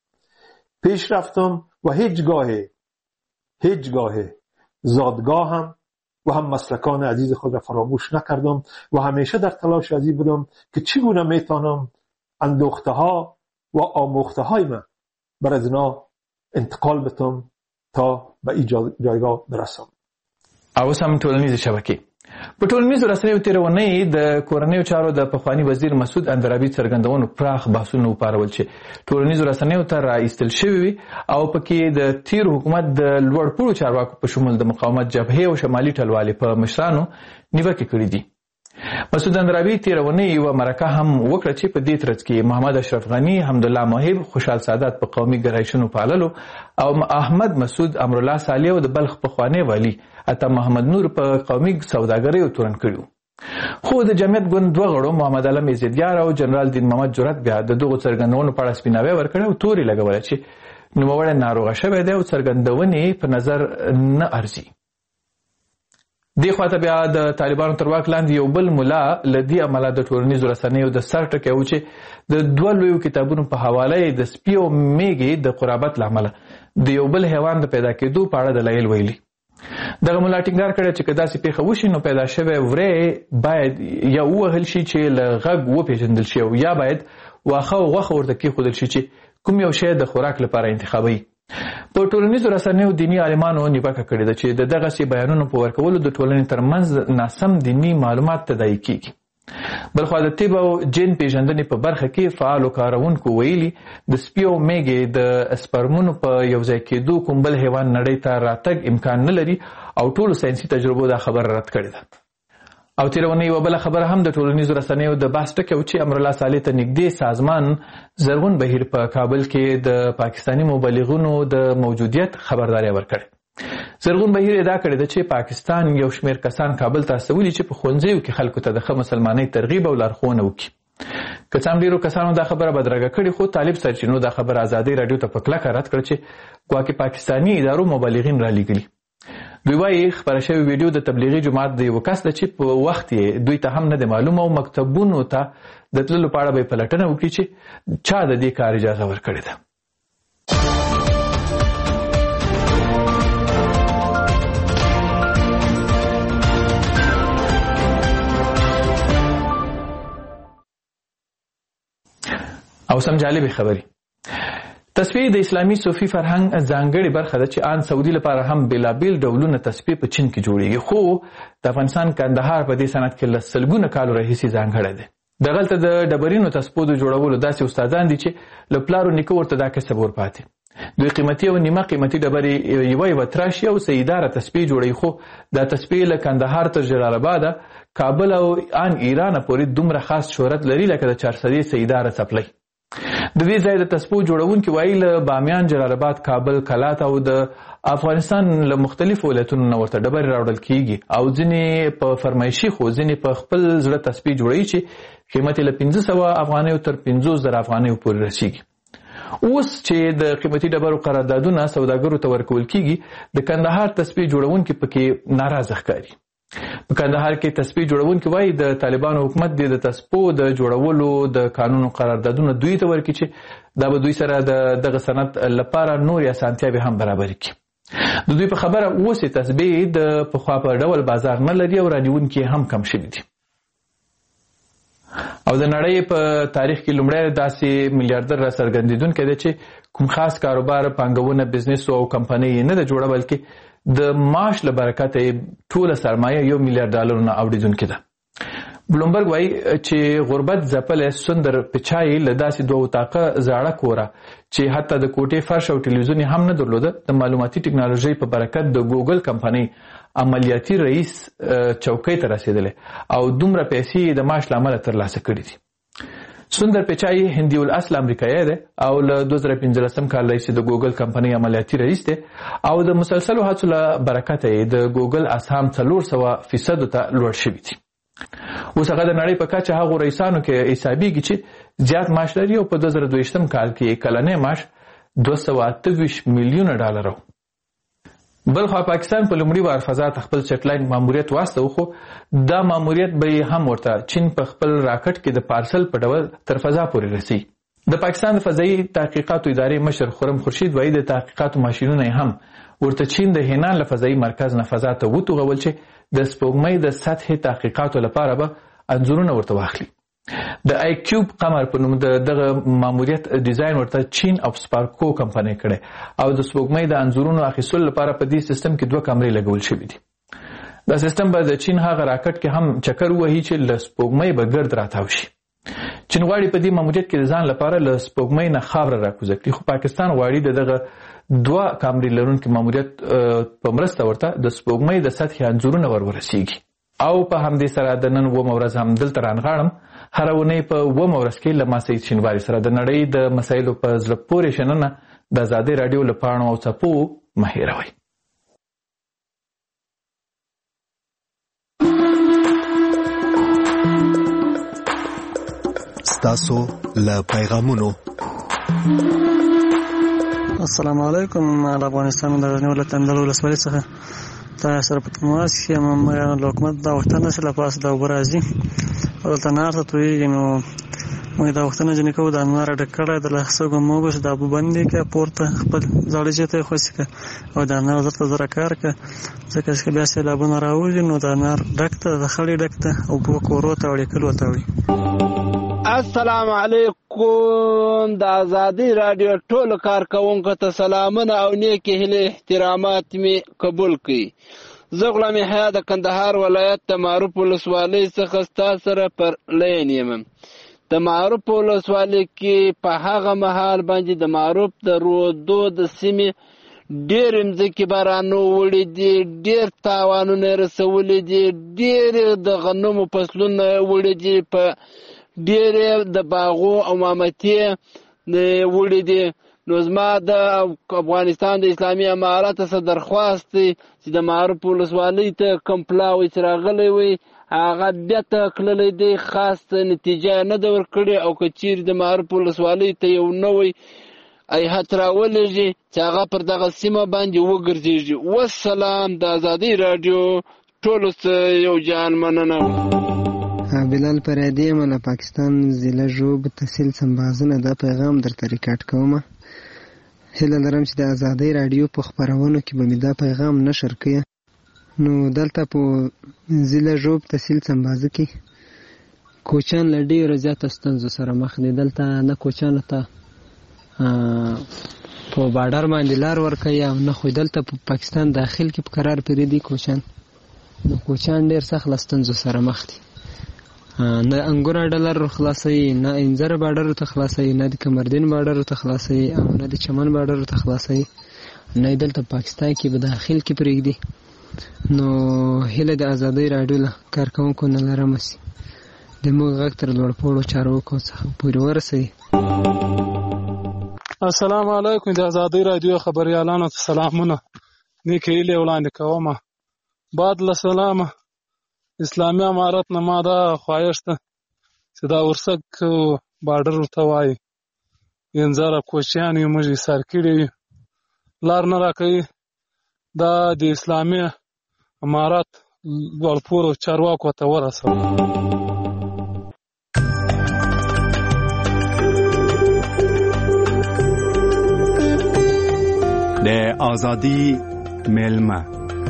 پیش رفتم و هیچگاه هیچگاه زادگاهم و هم مسلکان عزیز خود را فراموش نکردم و همیشه در تلاش ازی بودم که چگونه میتونم اندوخته ها و آموخته های من بر از اینا انتقال بدم تا به این جایگاه برسم. اوس هم ټولنیزې شبکې په ټولنیزو رسنیو تېرونی د کورنیو چارو د پخواني وزیر مسعود اندرابي څرګندونو پراخ بحثونه وپارول چې ټولنیزو رسنیو ته راایستل شوي وي او پکې د تیر حکومت د لوړ پوړو چارواکو په شمول د مقاومت جبهې او شمالي ټلوالې په مشرانو نیوکې کړي دي. مسعود اندرابي تېرونی یوه مرکه هم وکړه چې په دې ترڅ کې محمد اشرف غني، حمدالله محب، خوشحال سادات په قومي ګرایشونو پاللو او احمد مسعود امرالله صالح او د بلخ پخوانی والي عطا محمد نور په قومي سوداګریو تورن کړي. خو د جمعیت ګوند دوه غړو محمد علم عزیزیار او جنرال دین محمد جرأت بیا د دغو څرګندونو په اړه سپیناوی ورکړی او تورې لګوله چې نوموړی ناروغه شوی دی او څرګندونې په نظر نه ارزي. دې خواته بیا د طالبانو تر واک لاندې یو بل ملا له دې امله د ټولنیزو رسنیو د سر ټکی و چې د دوه لویو کتابونو په حواله یې د سپي او میږې د قرابت له امله د یو بل حیوان د پیدا کېدو په اړه دلایل ویلي. دغه ملا ټینګار کړی چې که داسې پیښه وشي نو پیدا شوی وری باید یا ووهل شي چې له غږ وپېژندل شي او یا باید واښه او غوښه ورته کېښودل شي چې کوم یو شی د خوراک لپاره انتخابوي. په ټولنیزو رسنیو دیني عالمانو نیوکه کړې ده چې د دغسې بیانونو په ورکولو د ټولنې ترمنځ ناسم دیني معلومات تداعي کیږي. بلخوا د طب او جین پیژندنې په برخه کې فعالو کارونکو ویلي د سپي او میږې د سپرمونو په یوځای کېدو کوم بل حیوان نړۍ ته راتګ امکان نه لري او ټولو ساینسي تجربو دا خبره رد کړې ده. او تېره اونۍ یوه بله خبره هم د ټولنیزو رسنیو د بحث ټکی و چې امرالله صالح ته نږدې سازمان زرغون بهیر په کابل کې د پاکستاني مبلغونو د موجودیت خبرداری ورکړې. زرغون بهیر ادعا کړې ده چې پاکستان یو شمېر کسان کابل ته استولي چې په ښوونځیو کې خلکو ته د ښه مسلمانۍ ترغیب او لارښوونه وکړي. که څه هم ډېرو کسانو دا خبره بدرګه کړې خو طالب سرچینو دا خبره ازادۍ راډیو ته په کلکه رد کړه چې ګواکې پاکستاني ادارو مبلغین رالیږلي. دوی وایي خپره شوې ویډیو د تبلیغي جماعت د یوه کس ده چې په وخت یې دوی ته هم نه دی معلوم او مکتبونو ته د تللو په اړه به یې پلټنه وکړي چې چا د دې کار اجازه ورکړې ده. او سم جالبې خبرې. تسبیح د اسلامي صوفي فرهنګ ځانګړې برخه ده چې آن سعودي لپاره هم بېلابېل ډولونه تسبیح په چین کې جوړیږي خو د افغانستان کندهار په دې صنعت کې له سلګونه کالو راهیسې ځانګړی دی. دغلته د ډبرینو تسبو د جوړولو داسې استادان دي چې له پلارو نیکه ورته دا کسب ورپاتې. دوی قیمتي او نیمه قیمتي ډبرې یوه یوه تراشي او سیداره تسبیح جوړوي خو دا تسبیح له کندهار تر جلال آباده کابل او آن ایرانه پورې دومره خاص شهرت لري لکه د چارسدې سیداره څپلۍ. د دې ځای د تسبو جوړونکي وایي له بامیان، جلال آباد، کابل، کلات او د افغانستان له مختلفو ولایتونو نه ورته ډبرې راوړل کیږي او ځینې په فرمایشي خو ځینې په خپل زړه تسبیح جوړوي چې قیمت یې له پنځه سوه افغانیو تر پنځوس زره افغانیو پورې رسیږي. اوس چې د قیمتي ډبرو قراردادونه سوداګرو ته ورکول کیږي د کندهار تسبیح جوړونکي پکې ناراضه ښکاري. په کندهار کې تسبیح جوړونکي وایي د طالبانو حکومت د تسبو د جوړولو د قانونو قراردادونه دوی ته ورکړي چې دا به دوی سره د دغه صنعت لپاره نورې اسانتیاوې هم برابرې کړي. د دوی په خبره اوس یې تسبیح د پخوا په ډول بازار نه لري او رانیونکي هم کم شوي دي. او د نړۍ په تاریخ کې لومړی داسې میلیاردر را څرګندېدونکی دی چې کوم خاص کاروبار، پانګونه، بزنس او کمپنۍ یې نه ده جوړه بلکې د معاش له برکته یې ټوله سرمایه یو میلیارډ ډالرونه اوړېدونکې ده. بلومبرګ وایي چې غربت ځپلی سندر پیچای له داسې دوه اتاقه زاړه کوره چې حتی د کوټې فرش او ټلویزیون هم نه درلوده د معلوماتي ټکنالوژۍ په برکت د ګوګل کمپنۍ عملیاتي رئیس چوکۍ ته رسېدلی او دومره پیسې د معاش له امله ترلاسه کړي دي. سندر پیچای هندي الاصل امریکایی دی او له دوه زره پنځلسم کال راهیسې د ګوګل کمپنۍ عملیاتي رئیس دی او د مسلسلو هڅو له برکته یې د ګوګل اسهام څلور سوه فیصدو ته لوړ شوي دي. اوس هغه د نړۍ په کچه هغو رئیسانو کې حسابیږي چې زیات معاش لري او په دوه زره دویشتم کال کې کلنی معاش دوه سوه اته ویشت میلیونه ډالر و. بلخوا پاکستان په لومړي وار فضا ته خپل سټلاین ماموریت واستو خو دا ماموریت به هم ورته چین په خپل راکټ کې د پارسل په ډول تر فضا پورې رسي. د پاکستان د فضایي تحقیقاتو ادارې مشر خرم خورشید وایي د تحقیقاتو ماشینونه هم ورته چین د هینان له فضایي مرکز نه فضا ته وتوغول چې د سپوږمۍ د سطحې تحقیقاتو لپاره به انځورونه ورته واخلي. د آی کیوب قمر په نوم د دغه ماموریت ډیزاین ورته چین او سپارکو کمپنۍ کړی او د سپوږمۍ د انځورونو اخیستلو لپاره په دې سیستم کې دوه کمرې لګول شوي دي. دا سیستم به د چین هغه راکټ کې هم چکر ووهي چې له سپوږمۍ به ګرد راتاو شي. چین غواړي په دې ماموریت کې د ځان لپاره له سپوږمۍ نه خاوره راکوزه کړي خو پاکستان غواړي د دغه دوه کمرې لرونکي ماموریت په مرسته ورته د سپوږمۍ د سطحې انځورونه ور ورسیږي. او په همدې سره د نن اوومه ورځ هم دلته رانغاړم. هره اونۍ په اوومه ورځ کې له ما سعید شینواري سره د نړۍ د مسایلو په زړه پورې شننه د ازادۍ راډیو له پاڼو او څپو مه هېروئ. ستاسو له پیغامونو. السلام علیکم. د افغانستان د غزني ولایت اندړ ولسوالۍ څخه تا سره په تماس کې یم. له حکومت دا غوښتنه چې له پاسه د اوبه راځي او دلته نار ته تویېږي نو موږ دا غوښتنه ځینې کوو د انوار ډک کړی د لاسوګو موږ چې د اوبه بندې کړه پورته خپل زاړه جې ته یې خوسي کړه او د انار زر ته زره کار کړه ځکه چې بیا سیلابونه راوځي نو د انار ډک ته د خړې ډک ته اوبه کورو ته وړي کلو ته وړي. السلام علیکم علیکم. د ازادي رادیو ټولو کارکوونکو ته سلامونه او نیکې هیلې احترامات مې قبول کړي. زه غلام یحیی د کندهار ولایت د معروف ولسوالۍ څخه ستاسو سره پر لین یم. د معروف ولسوالۍ کې په هغه مهال باندې د معروف د رودو د سیمې ډېر مځکې بارانو وړي دي، ډېر تاوانونه یې رسولي دي، ډېر د غنمو فصلونه وړي دي، په ډېرې د باغو او مامتې وړي دي. نو زما د افغانستان د اسلامي امارت څخه درخواست دی چې د معروف ولسوالۍ ته کوم پلاوی چې راغلی وي هغه بیرته کړلی دی، خاص نتیجه یې نه ده ورکړې. او که چیرې د معروف ولسوالۍ ته یو نوی ایحت راولېږي چې هغه پر دغه سیمه باندې وګرځېږي. والسلام. د ازادۍ راډیو ټولو څه یو جان مننه. بلال پرادی یم له پاکستان ضلع ژوب تحصیل سمبازونه. دا پیغام درته ریکارډ کومه. هیله لرم چې د ازادۍ راډیو په خپرونو کې به مې دا پیغام نشر کړي. نو دلته په ضلع ژوب تحصیل سمبازه کې کوچیان له ډېرو زیاتو ستونزو سره مخ دي. دلته نه کوچیانو ته په باډر باندې لار ورکوي او نه خو دلته په پاکستان داخل کې په قرار پرېږدي کوچیان. نو کوچیان ډېر سخت له ستونزو سره مخ دي. نه انګور ډالر خلاصوي، نه انځر باډر ته خلاصوي، نه د کمردین باډر ته خلاصوي او نه د چمن باډر ته خلاصوي، نه دلته پاکستان کې به داخل کې پرېږدي. نو هیله د ازادۍ راډیو له کارکوونکو نه لرم چې د موږ غږ تر لوړپوړو چارواکو څخه پورې ورسوي. السلام علیکم. د ازادۍ راډیو خبریالانو ته سلامونه، نیکې هیلې وړاندې کومه. بعد له سلامه اسلامي امارت نه ما دا خواهش ده چې دا ورسک باډر ورته وایي انځره کوچیان یې موږ ایسار کړي وي، لار نه راکوي. دا د اسلامي امارت لوړپوړو چارواکو ته ورسوي. د ازادي میلمه.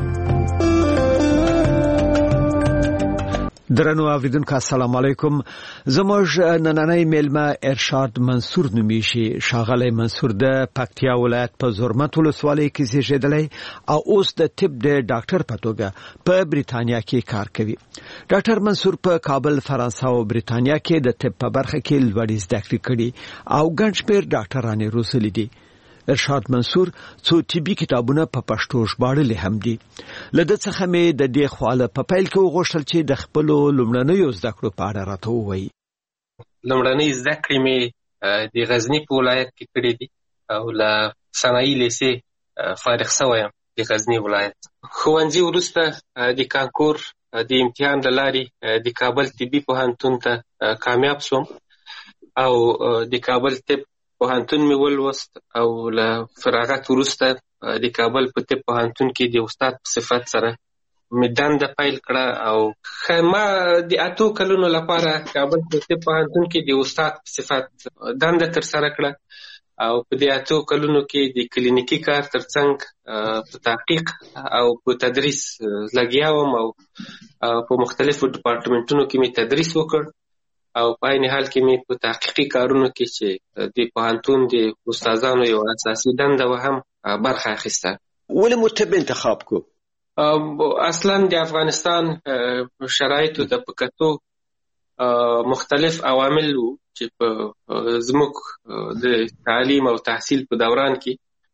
درنو اوریدونکو السلام علیکم. زموږ نننۍ میلمه ارشاد منصور نومیږي. ښاغلی منصور د پکتیا ولایت په زرمت ولسوالۍ کې زیږېدلی او اوس د طب د ډاکټر په توګه په بریتانیا کې کار کوي. ډاکټر منصور په کابل، فرانسه او بریتانیا کې د طب په برخه کې لوړې زده کړې کړي او ګڼ شمېر ډاکټرانې روزلي دي. ارشاد منصور څو طبي کتابونه په پښتو ژباړلي هم دي. له ده څخه مې د دې خواله په پیل کې وغوښتل چې د خپلو لومړنیو زده کړو په اړه راته ووایي. لومړنۍ زده کړې مې د غزني په ولایت کې کړې دي او له صنایي لیسې فارغ شوی یم د غزني ولایت. ښوونځي وروسته د کانکور د امتحان له لارې د کابل طبي پوهنتون ته کامیاب شوم او د کابل طب پوهنتون مې ولوست او له فراغت وروسته د کابل په طب پوهنتون کې د استاد په صفت سره مې دنده پیل کړه او ما د اتو کلونو لپاره کابل په طب پوهنتون کې د استاد په صفت دنده ترسره کړه او په دې اتو کلونو کې د کلینیکي کار ترڅنګ په تحقیق او په تدریس لګیا وم او په مختلفو ډپارټمنټونو کې مې تدریس وکړ او په عین حال کې مې په تحقیقي کارونو کې چې د پوهنتون د استادانو یو اساسي دنده و هم برخه اخیسته. ولې مو طب انتخاب کو؟ اصلا د افغانستان شرایطو د پکتو مختلف عوامل وو چې په زموږ د تعلیم او تحصیل په دوران کې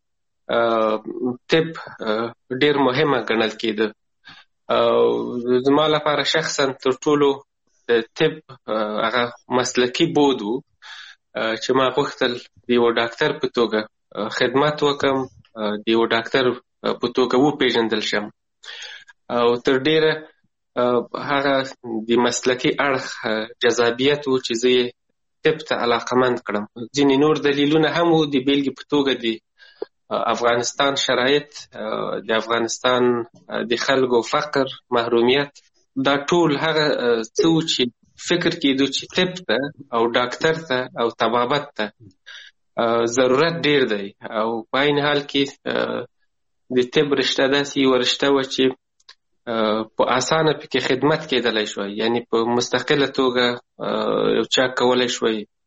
طب ډېر مهمه ګڼل کېده. زما لپاره شخصا تر ټولو د طب هغه مسلکي بود و چې ما غوښتل د یو ډاکټر په توګه خدمت وکړم، د یو ډاکټر په توګه وپېژندل شم او تر ډېره هغه د مسلکي اړخ جذابیت و چې زه یې طب ته علاقمند کړم. ځینې نور دلیلونه هم و، د بېلګې په توګه د افغانستان شرایط، د افغانستان د خلکو فقر، محرومیت، دا ټول هغه څه و چې فکر کېدو چې طب ته او ډاکټر ته او طبابت ته ضرورت ډېر دی او په عین حال کې د طب رشته داسې یوه رشته وه چې په اسانه پکې خدمت کېدلی شوی، یعنی په مستقله توګه یو چا کولی شوی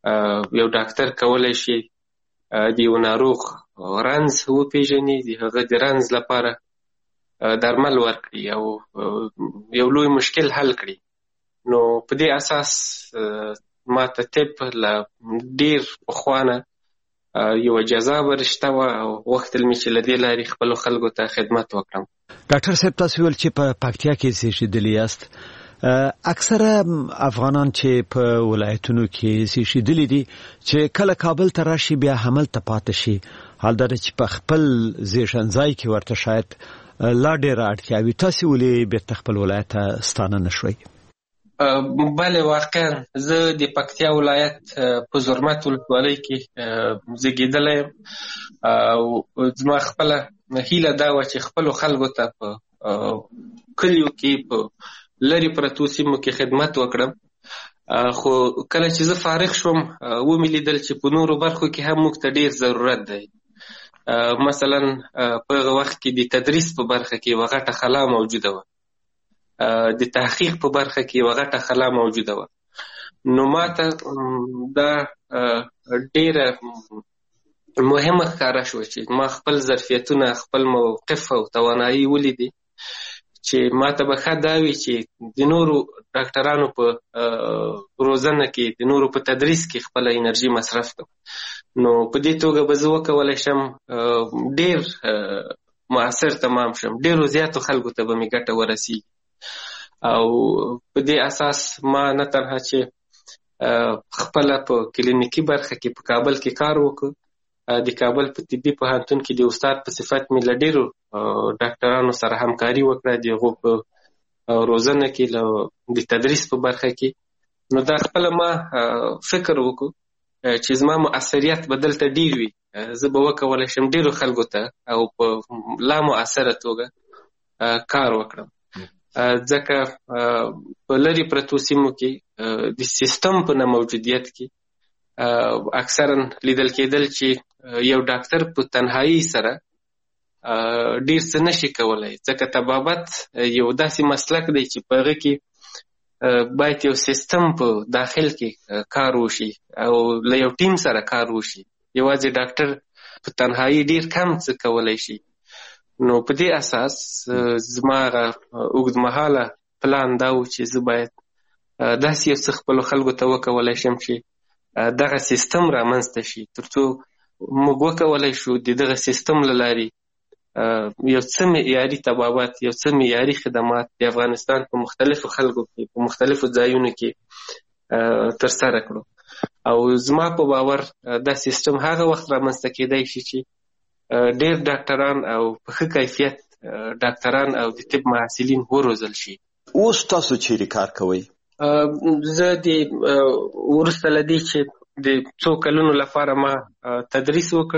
یو ډاکټر کولی شي د یو ناروغ رنځ وپېژني، د هغه د رنځ لپاره درمل ورکړي او یو لوی مشکل حل کړي. نو په دې اساس ما ته طب له ډېر پخوا نه یو جذابه رشته وه او غوښتل مې چې له دې لارې خپلو خلکو ته خدمت وکړم. ډاکټر صاحب، تاسو ویل چې په پکتیا کې زیږېدلي یاست. اکثره افغانان چې په ولایتونو کې زیږېدلي دي چې کله کابل ته راشي بیا هملته پاتې شي، حال دا چې په خپل زیږنځای کې ورته شاید لا ډېره اړتیا وي، تاسې ولې بېرته خپل ولایت ته ستانه نه شوئ؟ بله، واقعا زه د پکتیا ولایت په زرمت ولسوالۍ کې زیږېدلی یم او زما خپله هیله دا وه چې خپلو خلکو ته په کلیو کې په لرې پرتو سیمو کې خدمت وکړم. خو کله چې زه فارغ شوم ومې لیدل چې په نورو برخو کې هم موږ ته ډېر ضرورت دی. مثلا په هغه وخت کې د تدریس په برخه کې یوه غټه خلا موجوده وه، د تحقیق په برخه کې یوه غټه خلا موجوده وه. نو ما ته دا ډېره مهمه ښکاره شوه چې ما خپل ظرفیتونه، خپل موقف او توانایي ولیدې چې ما ته به ښه دا وي چې د نورو ډاکټرانو په روزنه کې، د نورو په تدریس کې خپله انرژي مصرف کړم. نو په دې توګه به زه وکولی شم ډېر مؤثر تمام شم، ډېرو زیاتو خلکو ته به مې ګټه ورسیږي. او په دې اساس ما نه تنها چې خپله په کلینیکي برخه کې په کابل کې کار وکړ، د کابل په طبي پوهنتون کې د استاد په صفت مې له ډېرو ډاکټرانو سره همکاري وکړه، د هغو په روزنه کې، د تدریس په برخه کې. نو دا خپله ما فکر وکړو چې زما مؤثریت به دلته ډېر وي، زه به وکولی شم ډېرو خلکو ته او په لا مؤثره توګه کار وکړم. ځکه په لرې پرتو سیمو کې د سیستم په نه موجودیت کې اکثرا لیدل کېدل چې یو ډاکټر په تنهایی سره ډېر څه نشي کولی، ځکه طبابت یو داسې مسلک دی چې په هغه کې باید یو سیستم په داخل کې کار وشي او له یو ټیم سره کار وشي. یوازې ډاکټر په تنهایی ډېر کم څه کولی شي. نو په دې اساس زما هغه اوږدمهاله پلان دا و چې زه باید داسې یو څه خپلو خلکو ته وکولی شم چې دغه سیستم رامنځته شي، تر څو موږ وکولی شو د دغه سیستم له لارې یو څه معیاري طبابت، یو څه معیاري خدمات د افغانستان په مختلفو خلکو کې، په مختلفو ځایونو کې ترسره کړو. او زما په باور دا سیستم هغه وخت رامنځته کېدی شي چې ډېر ډاکټران او په ښه کیفیت ډاکټران او د طب محصلین وروزل شي. اوس تاسو چیرې کار کوئ؟ زه د وروسته له دې چې د څو کلونو لپاره ما تدریس وکړ،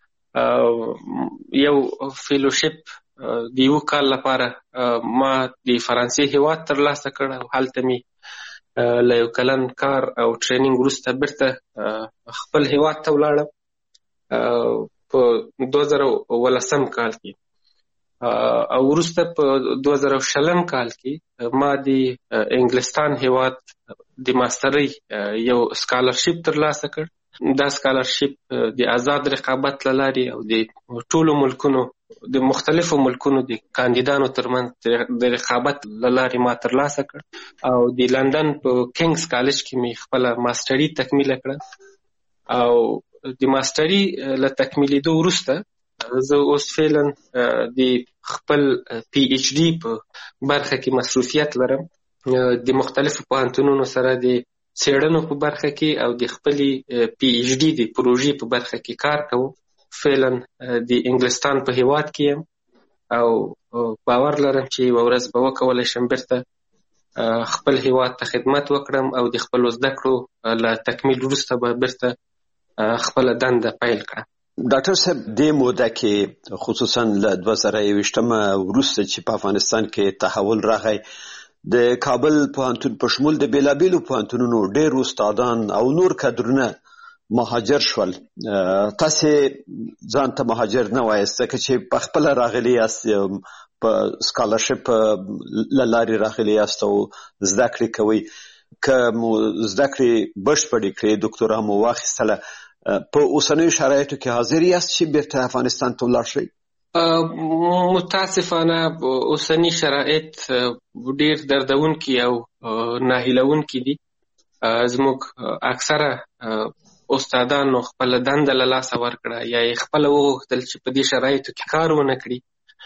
یو فیلوشپ د یو کال لپاره ما د فرانسې هیواد ترلاسه کړ او هلته مې له یو کلن کار او ټرینینګ وروسته بیرته خپل هیواد ته ولاړم په دوه زره ولسم کال کې. او وروسته په دوه زره شلم کال کې ما د انګلستان هیواد د ماسترۍ یو سکالرشپ ترلاسه کړ. دا سکالرشپ د آزاد رقابت له لارې او د ټولو ملکونو، د مختلفو ملکونو د کاندیدانو ترمنځ د رقابت له لارې ما ترلاسه کړ او د لندن په کینګز کالج کې مې خپله ماستري تکمیله کړه. او د ماستري له تکمیلېدو وروسته زه اوس فعلا د خپل پی ایچ ډي په برخه کې مصروفیت لرم. د مختلفو پوهنتونونو سره د څېړنو په برخه کې او د خپلې پی ایچ ډي د پروژې په برخه کې کار کوم. فعلا د انګلستان په هیواد کې یم او باور لرم چې یوه ورځ به وکولی شم بیرته خپل هیواد ته خدمت وکړم او د خپلو زده کړو له تکمیل وروسته به بیرته خپله دنده پیل کړم. ډاکټر صاحب، دې موده کې خصوصا له دوه زره یوویشتمه وروسته چې په افغانستان کې تحول راغی، د کابل پوهنتون په شمول د بیلابیلو پوهنتونونو ډېر استادان او نور کادرونه مهاجر شول. تاسې ځان ته مهاجر نه وایاست ځکه چې په خپله راغلي یاست، په سکالرشپ له لارې راغلي یاست او زده کړې کوئ. که مو زده کړې بشپړې کړې ډاکټورا مو واخیستله په اوسنیو شرایطو کې حاضر یاست چې بیرته افغانستان ته ولاړ شئ؟ متاسفانه اوسنی شرایط ډېر دردونکي او ناهیلونکي دي. زموږ اکثره استادانو خپله دنده له لاسه ورکړه یا یې خپله وغوښتل چې په دې شرایطو کې کار ونه کړي،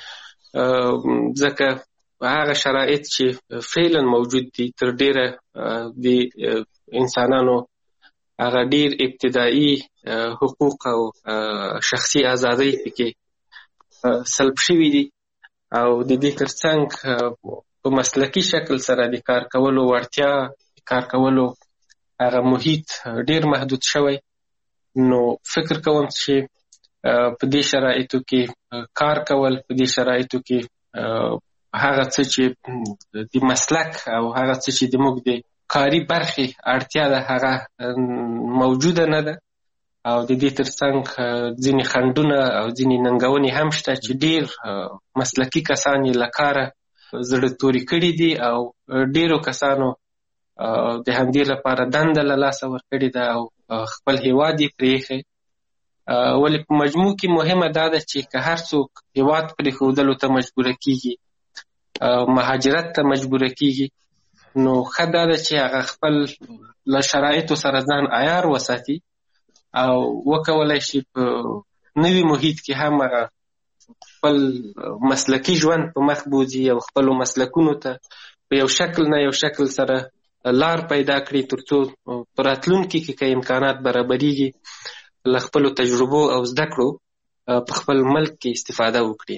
ځکه هغه شرایط چې فعلا موجود دي تر ډېره د انسانانو هغه ډېر ابتدایي حقوق او شخصي ازادۍ پکې سلب شوي دي او د دې ترڅنګ په مسلکي شکل سره د کار کولو وړتیا، د کار کولو هغه محیط ډېر محدود شوی. نو فکر کوم چې په دې شرایطو کې کار کول، په دې شرایطو کې هغه څه چې د مسلک او هغه څه چې د موږ د کاري برخې اړتیا ده هغه موجوده نه ده او د دې ترڅنګ ځینې خنډونه او ځینې ننګونې هم شته چې ډېر مسلکي کسان یې له کاره زړه توري کړي دي او ډېرو کسانو د همدې لپاره دنده له لاسه ورکړې ده او خپل هیواد یې پرېښی. ولې په مجموع کې مهمه دا ده چې که هر څوک هیواد پرېښودلو ته مجبوره کېږي، مهاجرت ته مجبوره کېږي، نو ښه دا ده چې هغه خپل له شرایطو سره ځان عیار وساتي او وکولی شي په نوي محیط کې هم هغه خپل مسلکي ژوند په مخ بوځي او خپلو مسلکونو ته په یو شکل نه یو شکل سره لار پیدا کړي، تر څو په راتلونکي کې که امکانات برابریږي له خپلو تجربو او زده کړو په خپل ملک کې استفاده وکړي.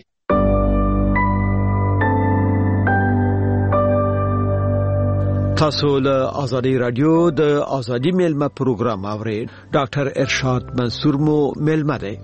تاسو له آزادی رادیو د آزادی میلمه پروګرام اورئ. ډاکټر ارشاد منصور مو میلمه دی.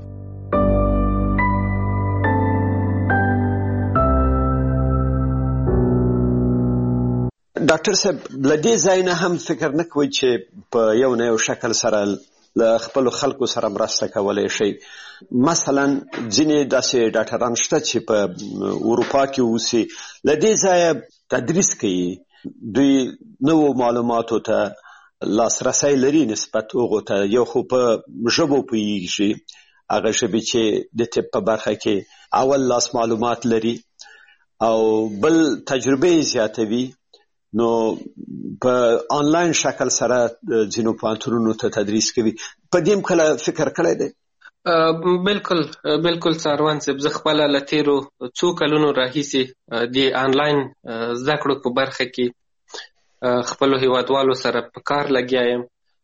ډاکټر صاحب، له دې ځای نه هم فکر نه کوئ چې په یو نه یو شکل سره له خپلو خلکو سره مرسته کولی شئ؟ مثلا ځینې داسې ډاکټران شته چې په اروپا کې اوسي، له دې ځایه تدریس کوي، دوی نوو معلوماتو ته لاسرسی لري نسبت هغو ته، یو خو په ژبو پوهېږي، هغه ژبې چې د طب په برخه کې اول لاس معلومات لري، او بل تجربه یې زیاتوي. نو په آنلاین شکل سره ځینو پوهنتونونو ته تدریس کوي. په دې هم کله فکر کړی دی؟ بالکل بالکل څاروان صاحب، زه خپله له تېرو څو کلونو راهیسې د آنلاین زده کړو په برخه کې خپلو هیوادوالو سره په کار لګیا یم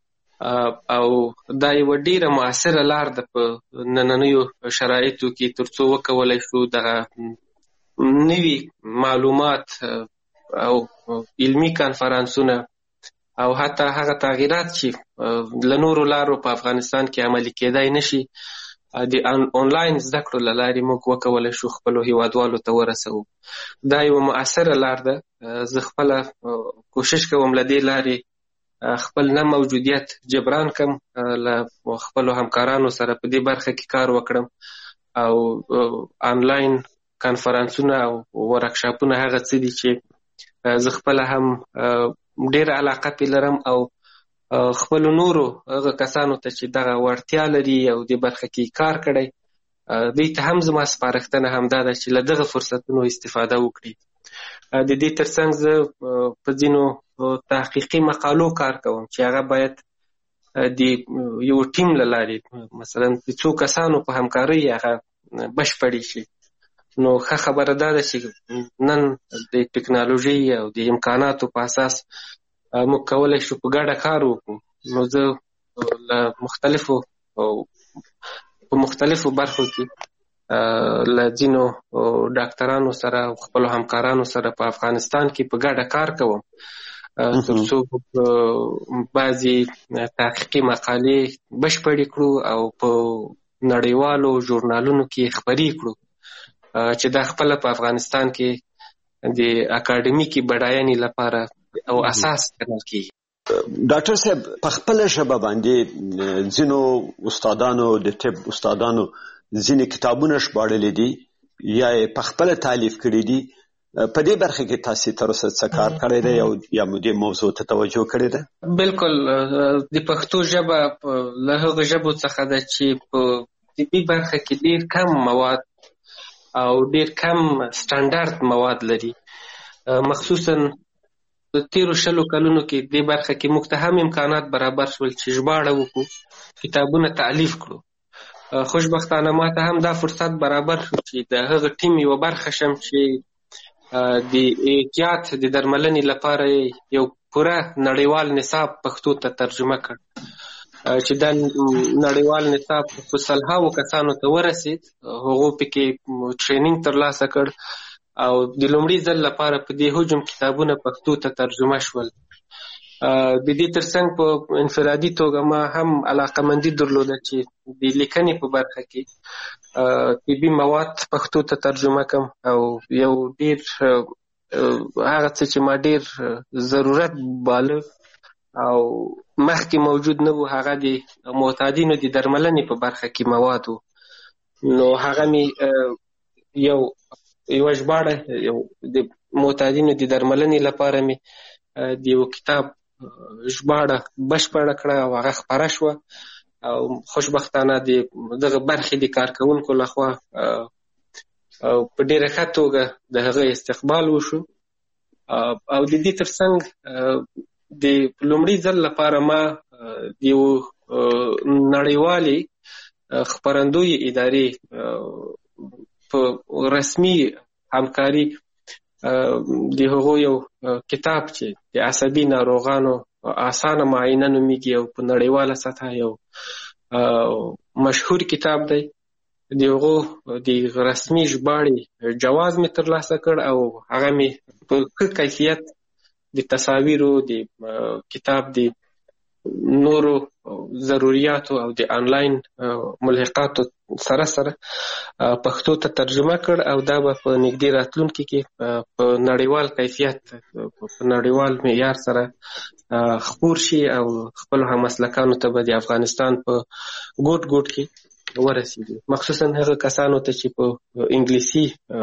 او دا یوه ډېره مؤثره لار ده په نننیو شرایطو کې تر څو وکولی شو دغه نوي معلومات او علمي کانفرانسونه او حتی هغه تغییرات چې له نورو لارو په افغانستان کې عملي کېدای نشي د آنلاین زده کړو له لارې موږ وکولی شو خپلو هیوادوالو ته ورسوو. دا یوه مؤثره لار ده. زه خپله کوشش کوم له دې لارې خپل نه موجودیت جبران کم، له خپلو همکارانو سره په دې برخه کې کار وکړم او آنلاین کانفرانسونه او ورکشاپونه هغه څه دي چې زه خپله هم ډېره علاقه پې لرم او خپلو نورو هغه کسانو ته چې دغه وړتیا لري او دې برخه کې کار کړی، دوی ته هم زما سپارښتنه همدا ده چې له دغه فرصتونو استفاده وکړي. د دې ترڅنګ زه په ځینو تحقیقي مقالو کار کوم چې هغه باید د یو ټیم له لارې مثلا د څو کسانو په همکارۍ هغه بشپړې شي. نو ښه خبره دا ده چې نن د ټکنالوژۍ او د امکاناتو په اساس موږ کولی شو په ګډه کار وکړو. نو زه له مختلفو په مختلفو برخو کې له ځینو ډاکټرانو سره او خپلو همکارانو سره په افغانستان کې په ګډه کار کوم تر څو بعضې تحقیقي مقالې بشپړې کړو او په نړیوالو ژورنالونو کې خپرې کړو چې دا خپله په افغانستان کې د اکاډمیکي بډاینې لپاره او اساس ګڼل کېږي. ډاکټر صاحب، په خپله ژبه باندې ځینو استادانو د طب استادانو ځینې کتابونه ژباړلي دي یا یې په خپله تالیف کړي دي، په دې برخه کې تاسو تر اوسه څه کار کړی دی او یا مو دې موضوع ته توجه کړې ده؟ بالکل د پښتو ژبه له هغو ژبو څخه ده چې په طبي برخه کې ډېر کم مواد او ډېر کم سټانډارد مواد لري. مخصوصا په تیرو شلو کلونو کې دې برخه کې موږ ته هم امکانات برابر شول چې ژباړه وکړو، کتابونه تألیف کړو. خوشبختانه ما ته هم دا فرصت برابر شو چې د هغه ټیم یوه برخه شم چې د احتیاط د درملنې لپاره یو پوره نړیوال نصاب پښتو ته ترجمه کړ، چې دا نړیوال نصاب په سلهاوو کسانو ته ورسید. هغو پکې ټرینینګ ترلاسه کړ او د لومړي ځل لپاره په دې هجوم کتابونه پښتو ته ترجمه شول. د دې ترڅنګ په انفرادي توګه ما هم علاقمندي درلوده چې د لیکنې په برخه کې طبي مواد پښتو ته ترجمه کړم او یو ډېر هغه څه چې ما ډېر ضرورت باله او مخکې موجود نه و، هغه د معتادینو د درملنې په برخه کې مواد و. نو هغه مې یو یوه ژباړه یو د معتادینو د درملنې لپاره مې د یو کتاب ژباړه بشپړه کړه او هغه خپره شوه او خوشبختانه د دغه برخې د کارکوونکو لخوا په ډېره ښه توګه د هغه استقبال وشو. او د دې ترڅنګ د لومړي ځل لپاره ما د یو نړیوالې خپرندوی ادارې په رسمي همکاري د هغو یو کتاب چې د عصبي ناروغانو اسانه معاینه نومیږي او په نړیواله سطحه یو مشهور کتاب دی، د هغو د رسمي ژباړې جواز مې ترلاسه کړ او هغه مې په ښه کیفیت د تصاویرو د کتاب د نورو ضروریاتو او د آنلاین ملحقاتو سره سره پښتو ته ترجمه کړ او دا به په نږدې راتلونکي کې په نړیوال کیفیت په نړیوال معیار سره خپور شي او خپلو هممسلکانو ته به د افغانستان په ګوټ ګوټ کې ورسېږي، مخصوصا هغه کسانو ته چې په انګلیسي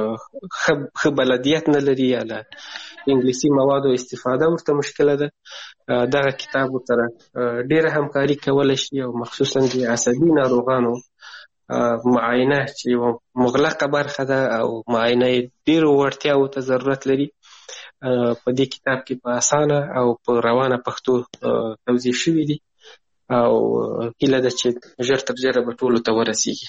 ښه بلدیت نه لري یا له انګلیسي موادو استفاده ورته مشکله ده. دغه کتاب سره ډېره همکاري کولی شي او مخصوصا د عصبي ناروغانو معاینه چې یوه مغلقه برخه ده او معاینه یې ډېرو وړتیاوو ته ضرورت لري په دې کتاب کې په اسانه او په روانه پښتو توضیح شوي دي او هیله ده چې ژر تر ژره به ټولو ته ورسیږي.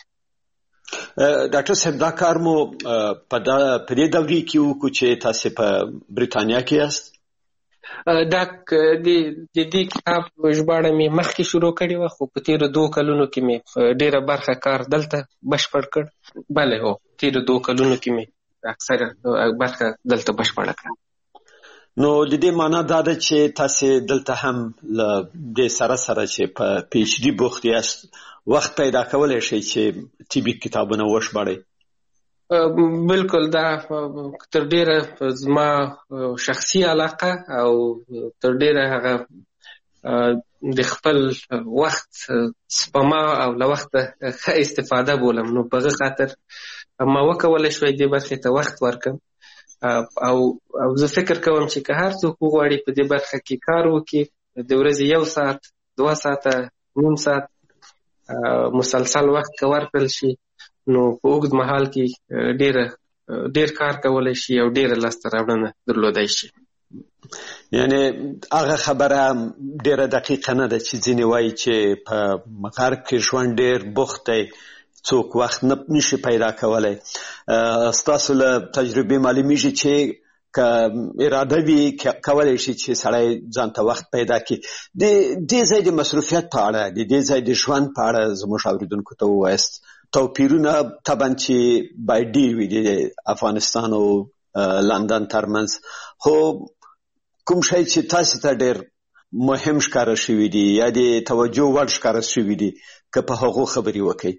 ډاکټر صاحب دا کار مو په دې دورې کې وکړو چې تاسو په بریتانیا کې یاست؟ دا د دې کتاب ژباړه مې مخکې شروع کړې وه خو په تېرو دوو کلونو کې مې ډېره برخه کار دلته بشپړ کړ. بله هو تېرو دوو کلونو کې مې اکثره برخه دلته بشپړه کړه. نو د دې معنا دا ده چې تاسو دلته هم له دې سره سره چې په پی ایچ ډي بوخت یاست وخت پیدا کولی شئ چې طبي کتابونه وژباړئ؟ بالکل دا تر ډېره زما شخصي علاقه او تر ډېره هغه د خپل وخت سپما او له وخته ښه استفاده بولم. نو په هغه خاطر ما وکولی شوی دې برخې ته وخت ورکړم او او زه فکر کوم چې که هر څوک وغواړي په دې برخه کې کار وکړي، د ورځې یو ساعت دوه ساعته نیم ساعت مسلسل وخت که ورکړل شي نو په اوږد مهال کې ډېره ډېر کار کولی شي او ډېره لاسته راوړنه درلودی شي. یعنی هغه خبره ډېره دقیقه نه ده چې ځینې وایي چې په غرب کې ژوند ډېر بوخت دی، څوک وخت نه نشي پیدا کولی. ستاسو له تجربې معلومیږي چې که اراده وي کولی شي چې سړی ځان ته وخت پیدا کړي. د دې ځای د مصروفیت په اړه، د دې ځای د ژوند په اړه زموږ اورېدونکو ته ووایاست. توپیرونه طبعا چې باید ډېر وي د افغانستان او لندن ترمنځ، خو کوم شی چې تاسو ته ډېر مهم ښکاره شوي دي یا د توجه وړ ښکاره شوي دي که په هغو خبرې وکړئ؟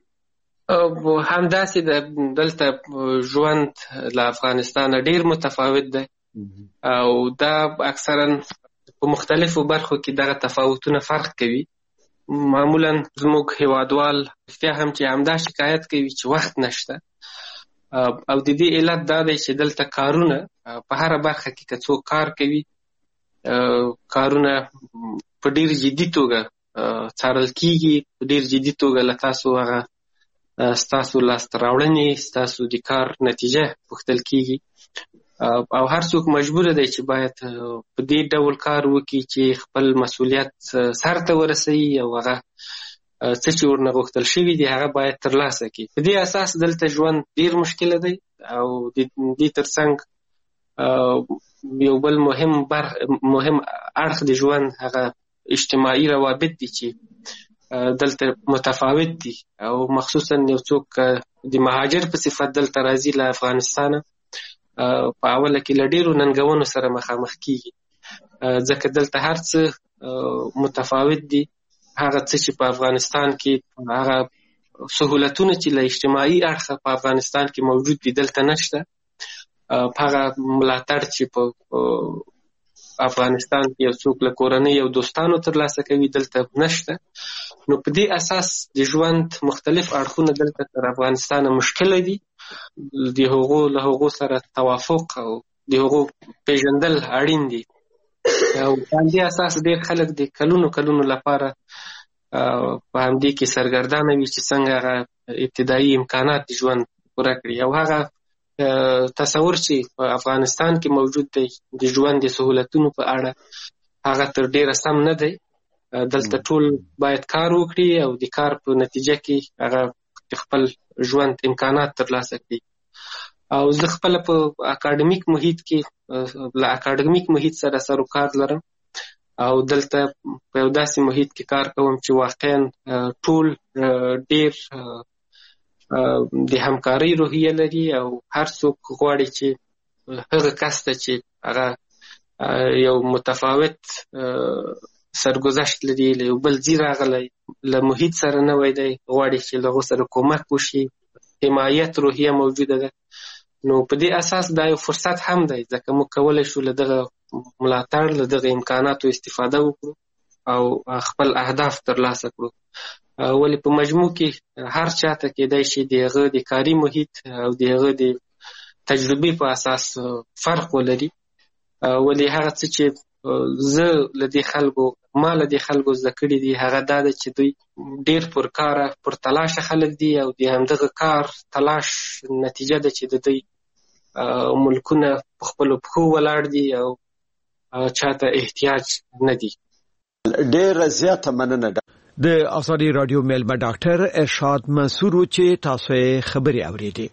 همداسې دلته ژوند له افغانستانه ډېر متفاوت دی او دا اکثرا په مختلفو برخو کې دغه تفاوتونه فرق کوي. معمولا زموږ هیوادوال رښتیا هم چې همدا شکایت کوي چې وخت نشته او د دې علت دا دی چې دلته کارونه په هره برخه کې که څوک کار کوي کارونه په ډیر جدي توګه څارل کیږي، په ډیر جدي توګه له تاسو هغه ستاسو لاسته راوړنې ستاسو د کار نتیجه پوښتل کیږي او هر څوک مجبور دی چې باید په دې ډول کار وکړي چې خپل مسؤلیت سرته ورسوي او هغه څه چې ورنه غوښتل شوي دي هغه باید ترلاسه کړي. په دې اساس دلته ژوند ډیر مشکله دی او د دې ترڅنګ یو بل مهم بر مهم اړخ د ژوند هغه اجتماعي روابط دي چې دلته متفاوت دي او مخصوصا یو څوک د مهاجر په صفت دلته راځي له افغانستانه په اوله کې له ډیرو ننګونو سره مخامخ کیږي ځکه دلته هر څه متفاوت دي. هغه څه چې په افغانستان کې هغه سهولتونه چې له اجتماعي اړخه په افغانستان کې موجود دي دلته نشته. هغه ملاتړ چې په افغانستان کې یو څوک له کورنۍ او دوستانو ترلاسه کوي دلته نشته. نو په دې اساس د ژوند مختلف اړخونه دلته تر افغانستان مشکله دي. د هغو له هغو سره توافق او د هغو پیژندل اړین دي او په دې اساس ډېر خلک د کلونو کلونو لپاره په همدې کې سرګردانه وي چې څنګه هغه ابتدایي امکانات د ژوند پوره کړي او هغه تصور چې په افغانستان کې موجود دی د ژوند د سهولتونو په اړه هغه تر ډیره سم نه دی. دلته ټول باید کار وکړي او د کار په نتیجه کې هغه خپل ژوند امکانات ترلاسه کړي. او زه خپل په اکاډمیک محیط کې له اکاډمیک محیط سره سروکار لرم او دلته په یو داسې محیط کې کار کوم چې واقعا ټول ډیر د همکارۍ روحیه لري او هر څوک غواړي چې هغه کس ته چې هغه یو متفاوت سرګذشت لري له یو بل ځای راغلی له محیط سره نوی دی غواړي چې له هغو سره کومک وشي، حمایت روحیه موجوده ده. نو په دې اساس دا یو فرصت هم دی ځکه موږ کولی شو له دغه ملاتړ له دغه امکاناتو استفاده وکړو او خپل اهداف ترلاسه کړو. ولې په مجموع کې هر چاته کېدای شي د هغه د کاري محیط او د هغه د تجربې په اساس فرق ولري. ولې هغه څه چې زه له دې خلکو ما له دې خلکو زده کړي دي هغه دا ده چې دوی ډېر پرکاره پرتلاشه خلک دي او د همدغه کار تلاش نتیجه ده چې د دوی ملکونه په خپلو پښو ولاړ دي او چاته احتیاج نه دي. ډېره زیاته مننه. د ازادي رادیو میلمه ډاکټر ارشاد منصور چې تاسو یې خبري اورېدې.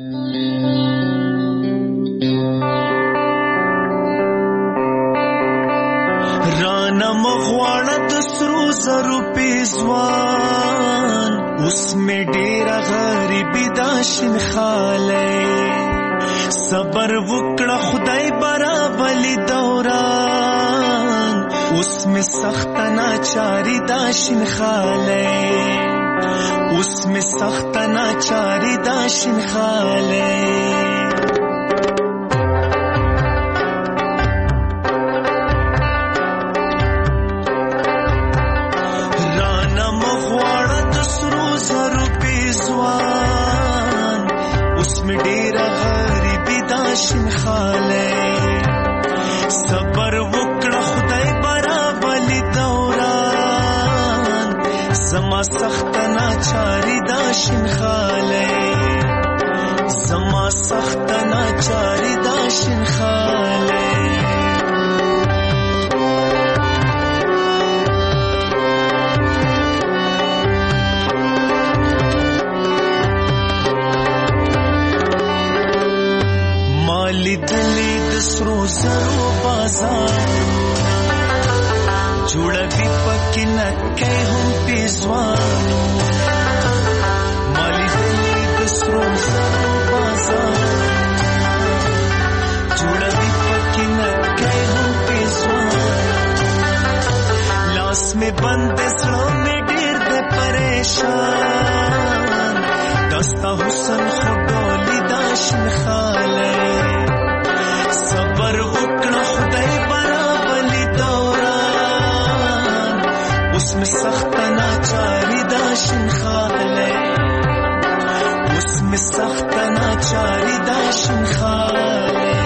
رانا مغواړه د سرو زرو پیزوان اوس مې ډېره غریبي دا شینخالی صبر وکړه خدای برابلي دوران اوس مې سخته ناچاري دا شینخالی اوس مې سخته ناچاري دا شینخالی صبر وکړه خدای برابلي دوران زما سخت ناچاري دا شینخالی زما سخت ناچاري دا شینخالی مالی دلی دسرو زرو بازارونه جوړوي پکې نکۍ هم پیزوانونه مالی دلی دسرو زرو بازارونه جوړوي پکې نکۍ هم پیزوانونه لاس مې بند زړه مې ډېر دی پریشان دستا حسن خو ډولي دا شینخالی صبر وکړه خدای برابلي دوران اوس مې سخته ناچاري دا شینخالی اوس بس می سخت ناچاری داشن خاله